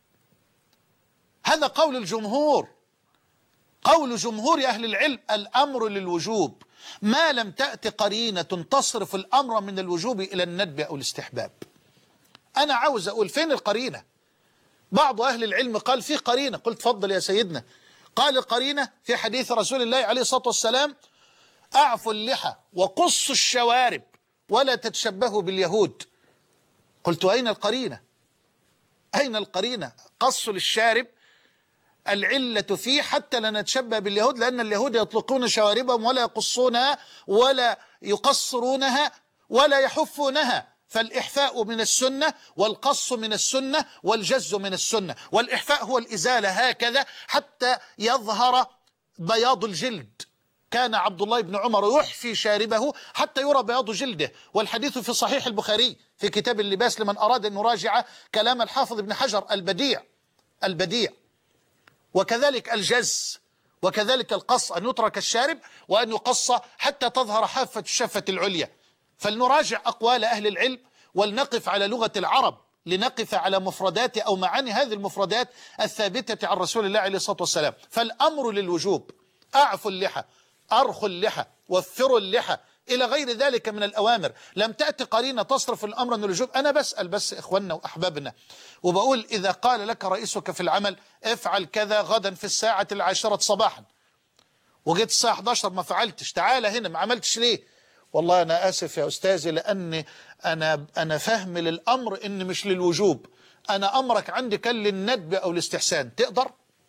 هذا قول الجمهور، قول جمهور أهل العلم، الأمر للوجوب ما لم تأتي قرينة تصرف الأمر من الوجوب إلى الندب أو الاستحباب. أنا عاوز أقول فين القرينة؟ بعض أهل العلم قال في قرينة، قلت فضل يا سيدنا. قال القرينة في حديث رسول الله عليه الصلاة والسلام: أعفوا اللحى وقصوا الشوارب ولا تتشبهوا باليهود. قلت أين القرينة؟ أين القرينة؟ قصوا للشارب العلة فيه حتى لا نتشبه باليهود، لأن اليهود يطلقون شواربهم ولا يقصونها ولا يقصرونها ولا يحفونها، فالإحفاء من السنة والقص من السنة والجز من السنة. والإحفاء هو الإزالة هكذا حتى يظهر بياض الجلد. كان عبد الله بن عمر يحفي شاربه حتى يرى بياض جلده، والحديث في صحيح البخاري في كتاب اللباس لمن أراد أن يراجع كلام الحافظ ابن حجر البديع البديع. وكذلك الجز، وكذلك القص، أن يترك الشارب وأن يقص حتى تظهر حافة الشفة العليا. فلنراجع أقوال أهل العلم ولنقف على لغة العرب، لنقف على مفردات أو معاني هذه المفردات الثابتة عن رسول الله عليه الصلاة والسلام. فالأمر للوجوب: أعفوا اللحى، أرخوا اللحى، وفروا اللحى، إلى غير ذلك من الأوامر. لم تأتي قرينة تصرف الأمر من الوجوب. أنا بسأل بس إخواننا وأحبابنا وبقول: إذا قال لك رئيسك في العمل افعل كذا غدا في الساعة العاشرة صباحا، وجيت الساعة إحدى عشر ما فعلتش، تعال هنا ما عملتش ليه؟ والله أنا آسف يا أستاذي، لأن أنا أنا فهم للأمر إن مش للوجوب، أنا أمرك عندي كان للندب أو الاستحسان. تقدر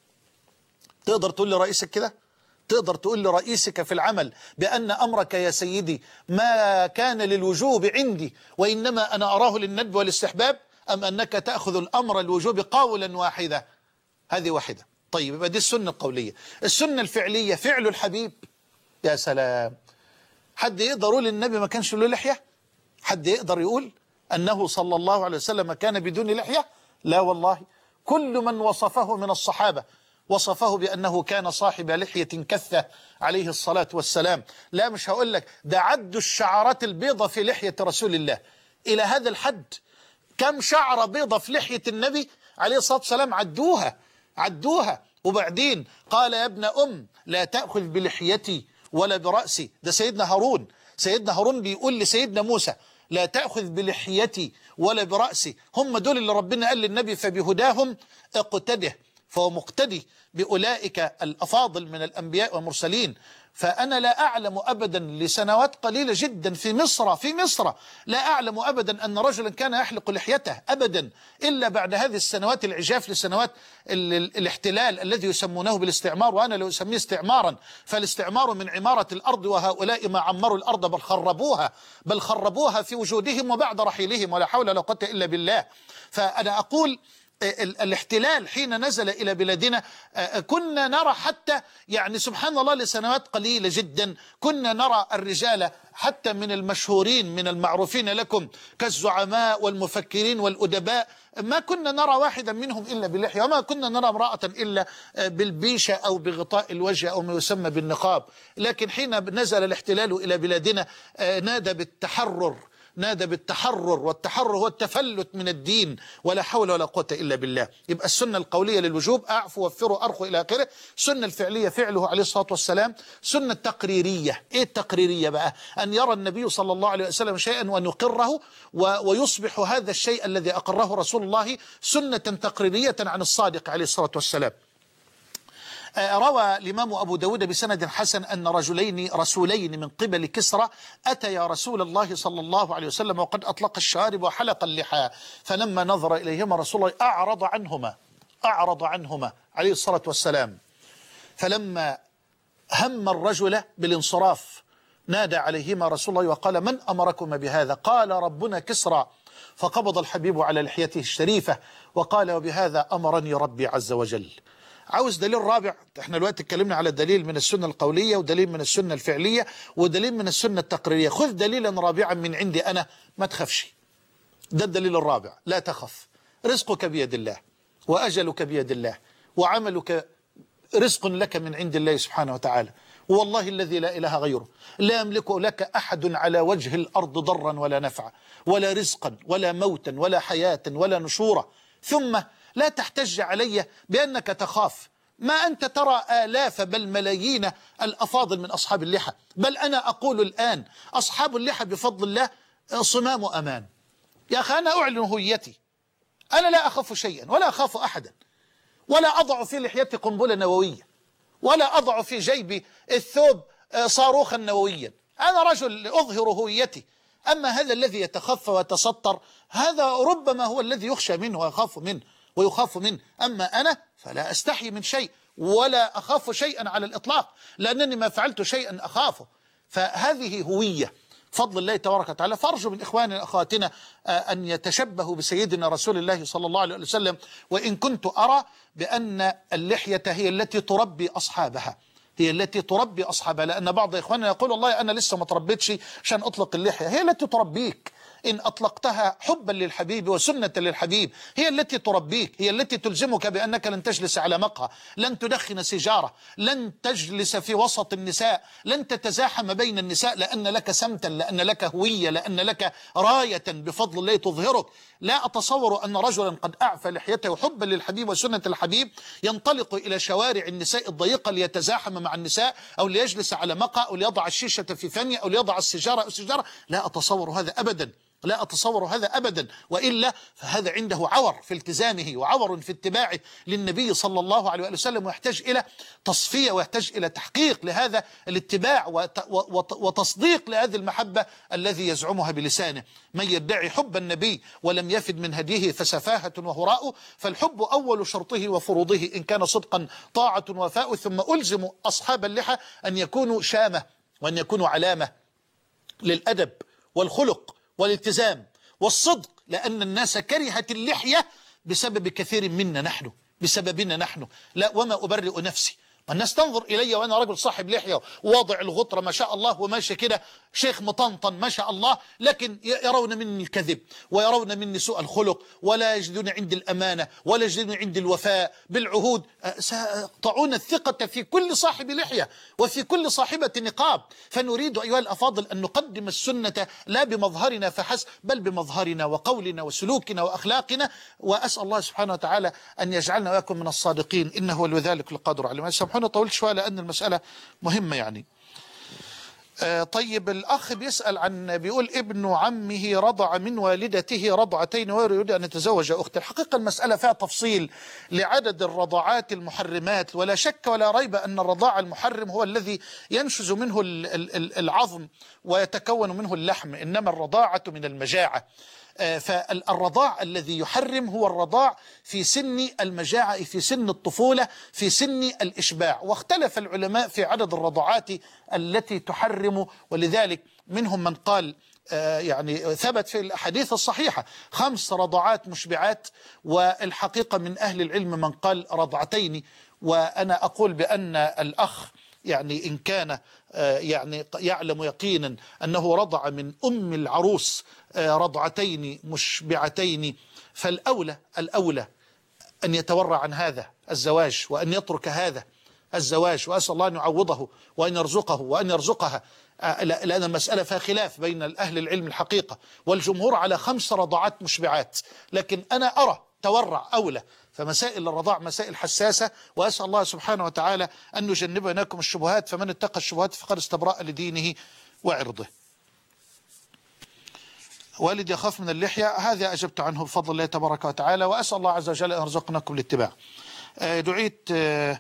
تقدر تقول لرئيسك كده؟ تقدر تقول لرئيسك في العمل بأن أمرك يا سيدي ما كان للوجوب عندي وإنما أنا أراه للندب والاستحباب، أم أنك تأخذ الأمر الوجوب قولا واحدا؟ هذه واحدة. طيب يبقى دي السنة القولية. السنة الفعلية: فعل الحبيب. يا سلام، حد يقدر يقول النبي ما كانش له لحية؟ حد يقدر يقول أنه صلى الله عليه وسلم كان بدون لحية؟ لا والله، كل من وصفه من الصحابة وصفه بأنه كان صاحب لحية كثة عليه الصلاة والسلام. لا مش هقول لك، ده عدوا الشعرات البيضة في لحية رسول الله إلى هذا الحد. كم شعرة بيضة في لحية النبي عليه الصلاة والسلام؟ عدوها عدوها. وبعدين قال: يا ابن أم لا تأخذ بلحيتي ولا برأسي. ده سيدنا هارون، سيدنا هارون بيقول لسيدنا موسى: لا تأخذ بلحيتي ولا برأسي. هم دول اللي ربنا قال للنبي: فبهداهم اقتده، فهو مقتدي بأولئك الأفاضل من الأنبياء والمرسلين. فأنا لا أعلم أبدا لسنوات قليلة جدا في مصر في مصر لا أعلم أبدا أن رجلا كان يحلق لحيته أبدا، إلا بعد هذه السنوات العجاف لسنوات الاحتلال الذي يسمونه بالاستعمار، وأنا لو أسميه استعمارا، فالاستعمار من عمارة الأرض، وهؤلاء ما عمروا الأرض بل خربوها بل خربوها في وجودهم وبعد رحيلهم، ولا حول ولا قوة إلا بالله. فأنا أقول الاحتلال حين نزل إلى بلادنا كنا نرى حتى يعني سبحان الله لسنوات قليلة جدا كنا نرى الرجال حتى من المشهورين من المعروفين لكم كالزعماء والمفكرين والأدباء، ما كنا نرى واحدا منهم إلا بلحية، وما كنا نرى امرأة إلا بالبيشة أو بغطاء الوجه أو ما يسمى بالنقاب. لكن حين نزل الاحتلال إلى بلادنا نادى بالتحرر، نادى بالتحرر، والتحرر هو التفلت من الدين، ولا حول ولا قوة إلا بالله. يبقى السنة القولية للوجوب أعفو وفروا أرخوا إلى آخره. السنة الفعلية فعله عليه الصلاة والسلام. سنة تقريرية، إيه التقريرية بقى؟ أن يرى النبي صلى الله عليه وسلم شيئا وأن يقره ويصبح هذا الشيء الذي أقره رسول الله سنة تقريرية عن الصادق عليه الصلاة والسلام. روى الإمام أبو داود بسند حسن أن رجلين رسولين من قبل كسرى أتيا رسول الله صلى الله عليه وسلم وقد أطلق الشارب وحلق اللحى، فلما نظر إليهما رسول الله أعرض عنهما أعرض عنهما عليه الصلاة والسلام. فلما هم الرجل بالانصراف نادى عليهما رسول الله وقال: من أمركما بهذا؟ قال: ربنا كسرى. فقبض الحبيب على لحيته الشريفة وقال: وبهذا أمرني ربي عز وجل. عاوز دليل رابع. احنا دلوقتي اتكلمنا على دليل من السنة القولية ودليل من السنة الفعلية ودليل من السنة التقريرية. خذ دليلا رابعا من عندي أنا، ما تخافش. ده الدليل الرابع: لا تخف، رزقك بيد الله، وأجلك بيد الله، وعملك رزق لك من عند الله سبحانه وتعالى. والله الذي لا إله غيره لا يملك لك أحد على وجه الأرض ضرا ولا نفعا ولا رزقا ولا موتا ولا حياة ولا نشورا. ثم لا تحتج علي بأنك تخاف، ما أنت ترى آلاف بل ملايين الأفاضل من أصحاب اللحى. بل أنا أقول الآن أصحاب اللحى بفضل الله صمام أمان. يا أخي أنا أعلن هويتي، أنا لا أخاف شيئا ولا أخاف أحدا، ولا أضع في لحيتي قنبلة نووية، ولا أضع في جيبي الثوب صاروخا نوويا. أنا رجل أظهر هويتي. أما هذا الذي يتخفى ويتستر هذا ربما هو الذي يخشى منه ويخاف منه ويخاف منه. أما أنا فلا أستحي من شيء ولا أخاف شيئا على الإطلاق، لأنني ما فعلت شيئا أخافه. فهذه هوية فضل الله تبارك وتعالى. فأرجو من إخواننا وأخواتنا أن يتشبهوا بسيدنا رسول الله صلى الله عليه وسلم. وإن كنت أرى بأن اللحية هي التي تربي أصحابها، هي التي تربي أصحابها، لأن بعض إخواننا يقول: والله أنا لسه ما تربيتش عشان أطلق اللحية. هي التي تربيك إن أطلقتها حبا للحبيب وسنة للحبيب، هي التي تربيك، هي التي تلزمك بأنك لن تجلس على مقهى، لن تدخن سيجارة، لن تجلس في وسط النساء، لن تتزاحم بين النساء، لأن لك سمتا، لأن لك هوية، لأن لك راية بفضل الله تظهرك. لا أتصور أن رجلا قد أعفى لحيته حبا للحبيب وسنة الحبيب ينطلق إلى شوارع النساء الضيقة ليتزاحم مع النساء أو ليجلس على مقهى أو ليضع الشيشة في فمه أو ليضع السيجارة أو السيجارة. لا أتصور هذا أبدا، لا أتصور هذا أبدا. وإلا فهذا عنده عور في التزامه وعور في اتباعه للنبي صلى الله عليه وسلم، ويحتاج إلى تصفية ويحتاج إلى تحقيق لهذا الاتباع وتصديق لهذه المحبة الذي يزعمها بلسانه. من يدعي حب النبي ولم يفد من هديه فسفاهة وهراء، فالحب أول شرطه وفروضه إن كان صدقا طاعة وفاء. ثم ألزم أصحاب اللحى أن يكونوا شامة وأن يكونوا علامة للأدب والخلق والالتزام والصدق، لأن الناس كرهت اللحية بسبب كثير منا نحن، بسببنا نحن. لا، وما أبرئ نفسي. الناس تنظر إلي وأنا رجل صاحب لحية وواضع الغطرة ما شاء الله وماشي كده شيخ مطنطن ما شاء الله، لكن يرون مني الكذب ويرون مني سوء الخلق، ولا يجدون عندي الأمانة ولا يجدون عندي الوفاء بالعهود. سيقطعون الثقة في كل صاحب لحية وفي كل صاحبة نقاب. فنريد أيها الأفاضل أن نقدم السنة لا بمظهرنا فحسب، بل بمظهرنا وقولنا وسلوكنا وأخلاقنا. وأسأل الله سبحانه وتعالى أن يجعلنا ويكون من الصادقين، إنه ولذلك القادر عليه. سامحونا طولت شوية لأن المسألة مهمة يعني. آه طيب، الأخ بيسأل عن، بيقول ابن عمه رضع من والدته رضعتين ويريد أن يتزوج أخته. الحقيقة المسألة فيها تفصيل لعدد الرضاعات المحرمات، ولا شك ولا ريب أن الرضاع المحرم هو الذي ينشز منه العظم ويتكون منه اللحم، إنما الرضاعة من المجاعة. فالرضاع الذي يحرم هو الرضاع في سن المجاعة، في سن الطفولة، في سن الإشباع. واختلف العلماء في عدد الرضاعات التي تحرم، ولذلك منهم من قال يعني ثبت في الأحاديث الصحيحة خمس رضعات مشبعات، والحقيقة من أهل العلم من قال رضعتين. وأنا أقول بأن الأخ يعني إن كان يعني يعلم يقينا أنه رضع من أم العروس رضعتين مشبعتين، فالأولى الأولى أن يتورع عن هذا الزواج وأن يترك هذا الزواج، وأسأل الله أن يعوضه وأن يرزقه وأن يرزقها لأن المسألة فيها خلاف بين أهل العلم الحقيقة، والجمهور على خمس رضعات مشبعات، لكن أنا أرى تورع أولى. فمسائل الرضاع مسائل حساسة، وأسأل الله سبحانه وتعالى أن يجنب بينكم الشبهات، فمن اتقى الشبهات فقد استبرأ لدينه وعرضه. والد يخاف من اللحية، هذا أجبت عنه بفضل الله تبارك وتعالى، وأسأل الله عز وجل أن يرزقناكم الاتباع. دعيت آه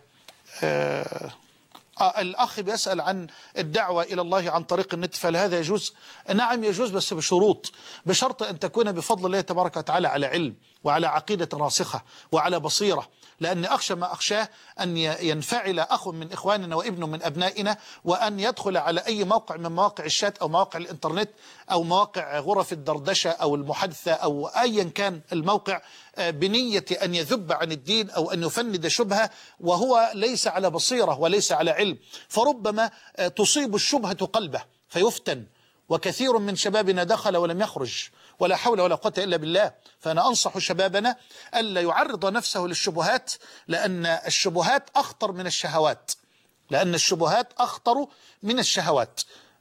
آه آه الأخ بيسأل عن الدعوة إلى الله عن طريق النت، فهل هذا يجوز؟ نعم يجوز، بس بشروط، بشرط أن تكون بفضل الله تبارك وتعالى على علم وعلى عقيدة راسخة وعلى بصيرة، لأن أخشى ما أخشاه أن ينفعل أخ من إخواننا وابن من أبنائنا وأن يدخل على أي موقع من مواقع الشات أو مواقع الإنترنت أو مواقع غرف الدردشة أو المحادثة أو أيا كان الموقع بنية أن يذب عن الدين أو أن يفند شبهة وهو ليس على بصيرة وليس على علم، فربما تصيب الشبهة قلبه فيفتن. وكثير من شبابنا دخل ولم يخرج، ولا حول ولا قوة إلا بالله. فأنا أنصح شبابنا ألا يعرض نفسه للشبهات، لأن الشبهات أخطر من الشهوات، لأن الشبهات أخطر من الشهوات،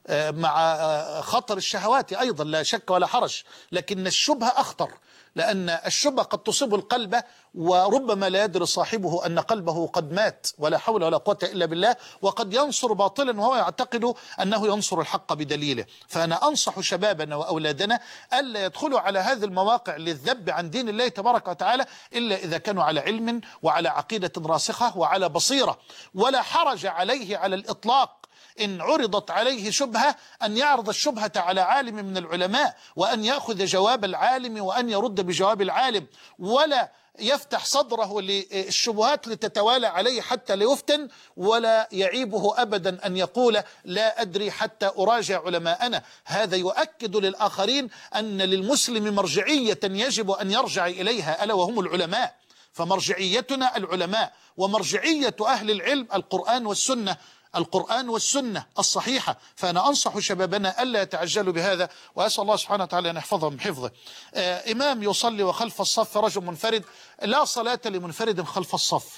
مع خطر الشهوات أيضا لا شك ولا حرج، لكن الشبهة أخطر، لأن الشبهة قد تصيب القلب وربما لا يدري صاحبه أن قلبه قد مات، ولا حول ولا قوة إلا بالله، وقد ينصر باطلا وهو يعتقد أنه ينصر الحق بدليله. فأنا أنصح شبابنا وأولادنا ألا يدخلوا على هذه المواقع للذب عن دين الله تبارك وتعالى إلا إذا كانوا على علم وعلى عقيدة راسخة وعلى بصيرة. ولا حرج عليه على الإطلاق إن عرضت عليه شبهة أن يعرض الشبهة على عالم من العلماء، وأن يأخذ جواب العالم وأن يرد بجواب العالم، ولا يفتح صدره للشبهات لتتوالى عليه حتى لا يفتن. ولا يعيبه أبدا أن يقول لا أدري حتى أراجع علماءنا. هذا يؤكد للآخرين أن للمسلم مرجعية يجب أن يرجع إليها، ألا وهم العلماء. فمرجعيتنا العلماء، ومرجعية أهل العلم القرآن والسنة، القرآن والسنة الصحيحة. فأنا أنصح شبابنا ألا يتعجلوا بهذا، وأسأل الله سبحانه وتعالى أن يحفظهم بحفظه. آه إمام يصلي وخلف الصف رجل منفرد، لا صلاة لمنفرد خلف الصف،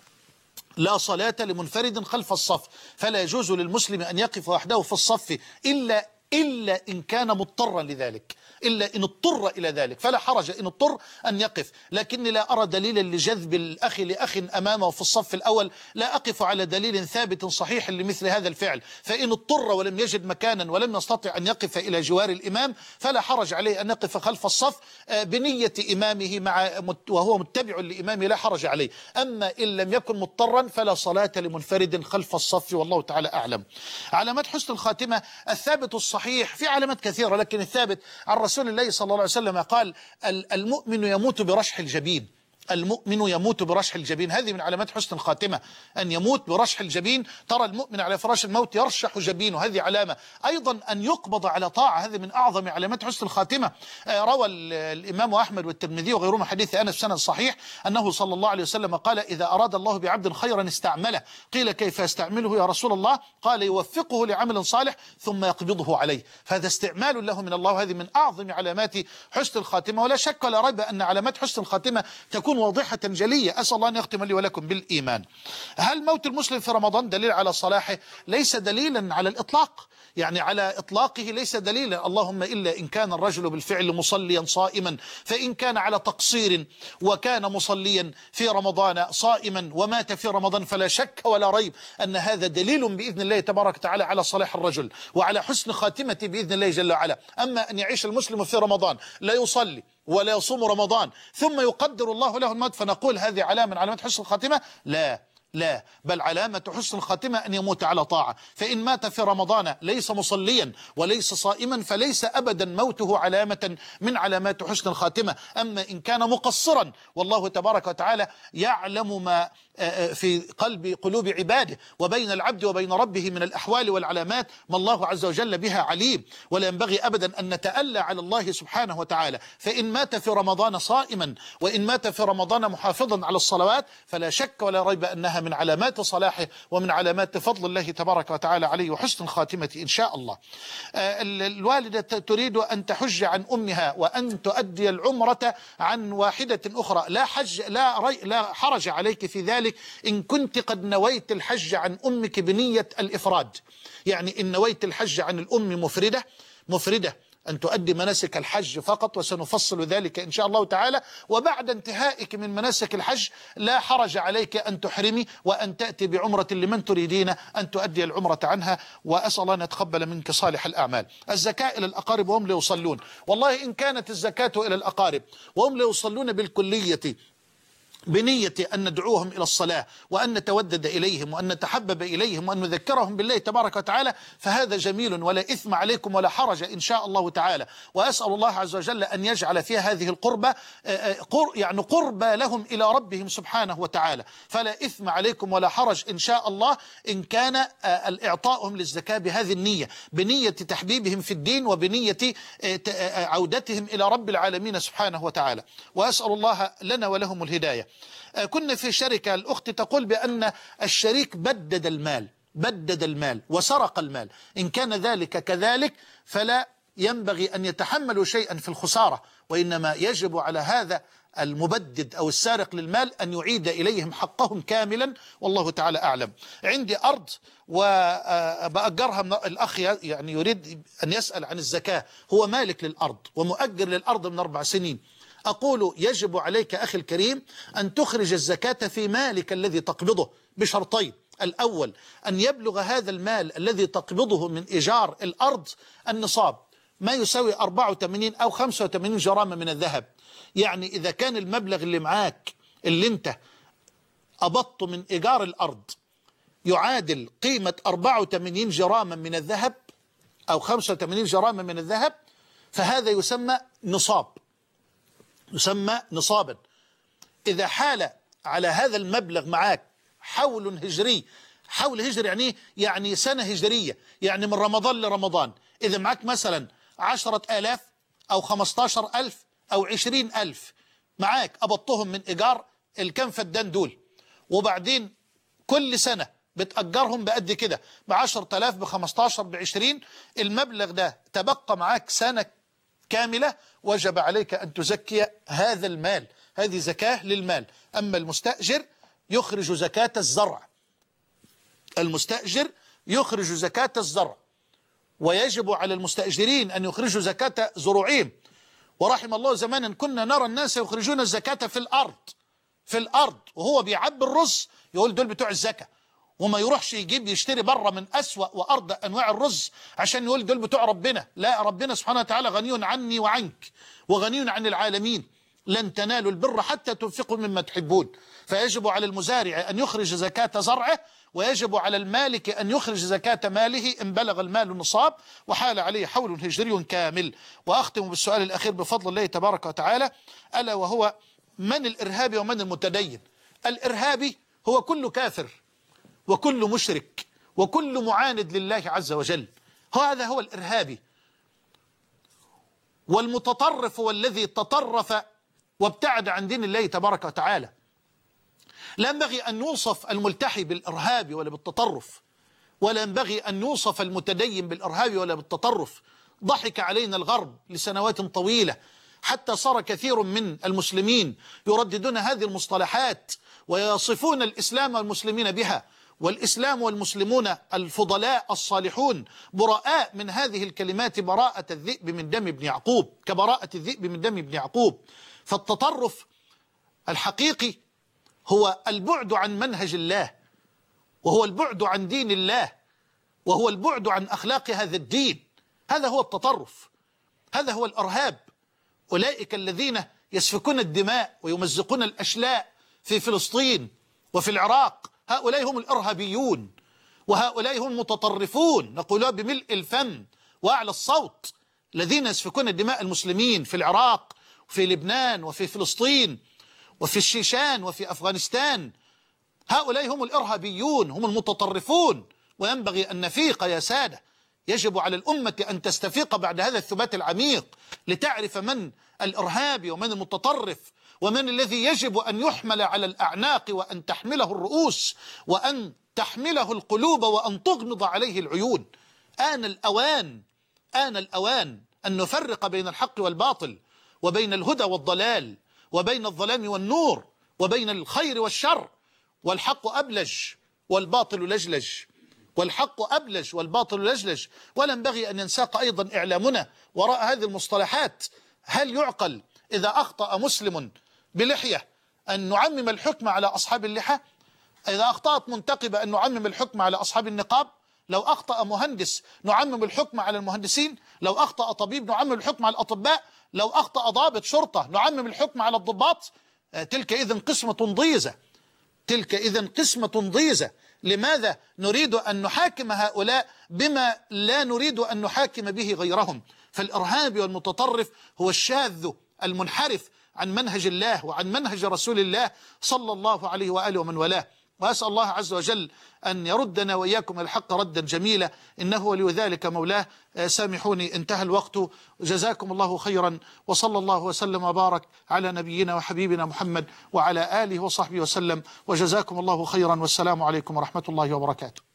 لا صلاة لمنفرد خلف الصف، فلا يجوز للمسلم أن يقف وحده في الصف إلا إلا إن كان مضطرا لذلك، إلا إن اضطر إلى ذلك فلا حرج إن اضطر أن يقف. لكني لا أرى دليلا لجذب الأخ لأخ أمامه في الصف الأول، لا أقف على دليل ثابت صحيح لمثل هذا الفعل. فإن اضطر ولم يجد مكانا ولم يستطع أن يقف إلى جوار الإمام فلا حرج عليه أن يقف خلف الصف بنية إمامه مع وهو متبع لإمامه، لا حرج عليه. أما إن لم يكن مضطرا فلا صلاة لمنفرد خلف الصف، والله تعالى أعلم. علامات حسن الخاتمة، الثابت الصحيح في علامات كثيرة، لكن الثابت عن رسول الله صلى الله عليه وسلم قال المؤمن يموت برشح الجبين، المؤمن يموت برشح الجبين. هذه من علامات حسن الخاتمة، أن يموت برشح الجبين. ترى المؤمن على فراش الموت يرشح جبينه، هذه علامة. أيضا أن يقبض على طاعة، هذه من أعظم علامات حسن الخاتمة. روى الإمام أحمد والترمذي وغيرهما حديث أنس سند صحيح أنه صلى الله عليه وسلم قال إذا أراد الله بعبد خيرا استعمله. قيل كيف يستعمله يا رسول الله؟ قال يوفقه لعمل صالح ثم يقبضه عليه. فهذا استعمال له من الله، هذه من أعظم علامات حسن الخاتمة. ولا شك ولا ريب أن علامات حسن الخاتمة تكون واضحة جلية. أسأل الله أن يختم لي ولكم بالإيمان. هل موت المسلم في رمضان دليل على صلاحه؟ ليس دليلا على الإطلاق، يعني على إطلاقه ليس دليلا، اللهم إلا إن كان الرجل بالفعل مصليا صائما. فإن كان على تقصير وكان مصليا في رمضان صائما ومات في رمضان فلا شك ولا ريب أن هذا دليل بإذن الله تبارك وتعالى على صلاح الرجل وعلى حسن خاتمته بإذن الله جل وعلا. أما أن يعيش المسلم في رمضان لا يصلي ولا يصوم رمضان ثم يقدر الله له الموت فنقول هذه علامة من علامات حسن الخاتمة؟ لا لا، بل علامة حسن الخاتمة أن يموت على طاعة. فإن مات في رمضان ليس مصليا وليس صائما فليس أبدا موته علامة من علامات حسن الخاتمة. أما إن كان مقصرا والله تبارك وتعالى يعلم ما في قلب قلوب عباده، وبين العبد وبين ربه من الأحوال والعلامات ما الله عز وجل بها عليم، ولا ينبغي أبدا أن نتألى على الله سبحانه وتعالى. فإن مات في رمضان صائما وإن مات في رمضان محافظا على الصلوات فلا شك ولا ريب أنها من علامات صلاحه ومن علامات فضل الله تبارك وتعالى عليه وحسن الخاتمة إن شاء الله. الوالدة تريد أن تحج عن أمها وأن تؤدي العمرة عن واحدة أخرى. لا حج لا, ري لا حرج عليك في ذلك إن كنت قد نويت الحج عن أمك بنية الإفراد. يعني إن نويت الحج عن الأم مفردة مفردة أن تؤدي مناسك الحج فقط، وسنفصل ذلك إن شاء الله تعالى. وبعد انتهائك من مناسك الحج لا حرج عليك أن تحرمي وأن تأتي بعمرة لمن تريدين أن تؤدي العمرة عنها، وأسأل الله أن يتقبل منك صالح الأعمال. الزكاة إلى الأقارب وهم لا يصلون. والله إن كانت الزكاة إلى الأقارب وهم لا يصلون بالكلية بنية أن ندعوهم إلى الصلاة وأن نتودد إليهم وأن نتحبب إليهم وأن نذكرهم بالله تبارك وتعالى، فهذا جميل ولا إثم عليكم ولا حرج إن شاء الله تعالى. وأسأل الله عز وجل أن يجعل فيها هذه القربة يعني قربة لهم إلى ربهم سبحانه وتعالى، فلا إثم عليكم ولا حرج إن شاء الله إن كان الإعطائهم للزكاة بهذه النية، بنية تحبيبهم في الدين وبنية عودتهم إلى رب العالمين سبحانه وتعالى. وأسأل الله لنا ولهم الهداية. كنا في شركة، الأخت تقول بأن الشريك بدد المال بدد المال وسرق المال. إن كان ذلك كذلك فلا ينبغي أن يتحملوا شيئا في الخسارة، وإنما يجب على هذا المبدد أو السارق للمال أن يعيد إليهم حقهم كاملا، والله تعالى أعلم. عندي أرض وبأجرها من الأخ يعني يريد أن يسأل عن الزكاة، هو مالك للأرض ومؤجر للأرض من أربع سنين. أقول يجب عليك أخي الكريم أن تخرج الزكاة في مالك الذي تقبضه بشرطين. الأول أن يبلغ هذا المال الذي تقبضه من إيجار الأرض النصاب، ما يساوي أربعة وثمانين أو خمسة وثمانين جرامة من الذهب. يعني إذا كان المبلغ اللي معاك اللي انت قبضته من إيجار الأرض يعادل قيمة أربعة وثمانين جرامة من الذهب أو خمسة وثمانين جرامة من الذهب، فهذا يسمى نصاب، يسمى نصابا. إذا حال على هذا المبلغ معاك حول هجري، حول هجري يعني يعني سنة هجرية، يعني من رمضان لرمضان، إذا معاك مثلا عشرة آلاف أو خمستاشر ألف أو عشرين ألف معاك قبضتهم من إيجار الكم فدان دول، وبعدين كل سنة بتأجرهم بقد كده بعشرة آلاف بخمستاشر بعشرين، المبلغ ده تبقى معاك سنة كاملة، وجب عليك أن تزكي هذا المال، هذه زكاة للمال. أما المستأجر يخرج زكاة الزرع، المستأجر يخرج زكاة الزرع، ويجب على المستأجرين أن يخرجوا زكاة زروعهم. ورحم الله زمانا كنا نرى الناس يخرجون الزكاة في الأرض في الأرض وهو بيعبي الرز يقول دول بتوع الزكاة، وما يروحش يجيب يشتري بره من أسوأ وأرض أنواع الرز عشان يقول دول بتوع ربنا. لا، ربنا سبحانه وتعالى غني عني وعنك وغني عن العالمين، لن تنالوا البر حتى تنفقوا مما تحبون. فيجب على المزارع أن يخرج زكاة زرعه، ويجب على المالك أن يخرج زكاة ماله إن بلغ المال النصاب وحال عليه حول هجري كامل. وأختم بالسؤال الأخير بفضل الله تبارك وتعالى، ألا وهو من الإرهابي ومن المتدين؟ الإرهابي هو كل كافر وكل مشرك وكل معاند لله عز وجل، هذا هو الإرهابي. والمتطرف هو الذي تطرف وابتعد عن دين الله تبارك وتعالى. لا ينبغي أن نوصف الملتحي بالإرهاب ولا بالتطرف، ولا ينبغي أن نوصف المتدين بالإرهاب ولا بالتطرف. ضحك علينا الغرب لسنوات طويلة حتى صار كثير من المسلمين يرددون هذه المصطلحات ويصفون الإسلام والمسلمين بها، والإسلام والمسلمون الفضلاء الصالحون براء من هذه الكلمات براءة الذئب من دم ابن يعقوب، كبراءة الذئب من دم ابن يعقوب. فالتطرف الحقيقي هو البعد عن منهج الله، وهو البعد عن دين الله، وهو البعد عن أخلاق هذا الدين. هذا هو التطرف، هذا هو الإرهاب. أولئك الذين يسفكون الدماء ويمزقون الأشلاء في فلسطين وفي العراق، هؤلاء هم الإرهابيون، وهؤلاء هم المتطرفون، نقولها بملء الفم وأعلى الصوت، الذين يسفكون دماء المسلمين في العراق وفي لبنان وفي فلسطين وفي الشيشان وفي أفغانستان. هؤلاء هم الإرهابيون، هم المتطرفون. وينبغي أن نفيق يا سادة، يجب على الأمة أن تستفيق بعد هذا الثبات العميق لتعرف من الإرهابي ومن المتطرف ومن الذي يجب أن يحمل على الأعناق وأن تحمله الرؤوس وأن تحمله القلوب وأن تغمض عليه العيون. آن الأوان آن الأوان أن نفرق بين الحق والباطل، وبين الهدى والضلال، وبين الظلام والنور، وبين الخير والشر. والحق أبلج والباطل لجلج، والحق أبلج والباطل لجلج. ولا ينبغي أن ينساق أيضا إعلامنا وراء هذه المصطلحات. هل يعقل إذا أخطأ مسلم بلحية أن نعمم الحكم على أصحاب اللحى؟ إذا أخطأت منتقبة أن نعمم الحكم على أصحاب النقاب؟ لو أخطأ مهندس نعمم الحكم على المهندسين؟ لو أخطأ طبيب نعمم الحكم على الأطباء؟ لو أخطأ ضابط شرطة نعمم الحكم على الضباط؟ تلك إذن قسمة ضيزة، تلك إذن قسمة ضيزة. لماذا نريد أن نحاكم هؤلاء بما لا نريد أن نحاكم به غيرهم؟ فالإرهابي والمتطرف هو الشاذ المنحرف عن منهج الله وعن منهج رسول الله صلى الله عليه وآله ومن والاه. وأسأل الله عز وجل أن يردنا وإياكم الحق ردا جميلا، إنه ولي ذلك مولاه. سامحوني انتهى الوقت. جزاكم الله خيرا، وصلى الله وسلم وبارك على نبينا وحبيبنا محمد وعلى آله وصحبه وسلم، وجزاكم الله خيرا، والسلام عليكم ورحمة الله وبركاته.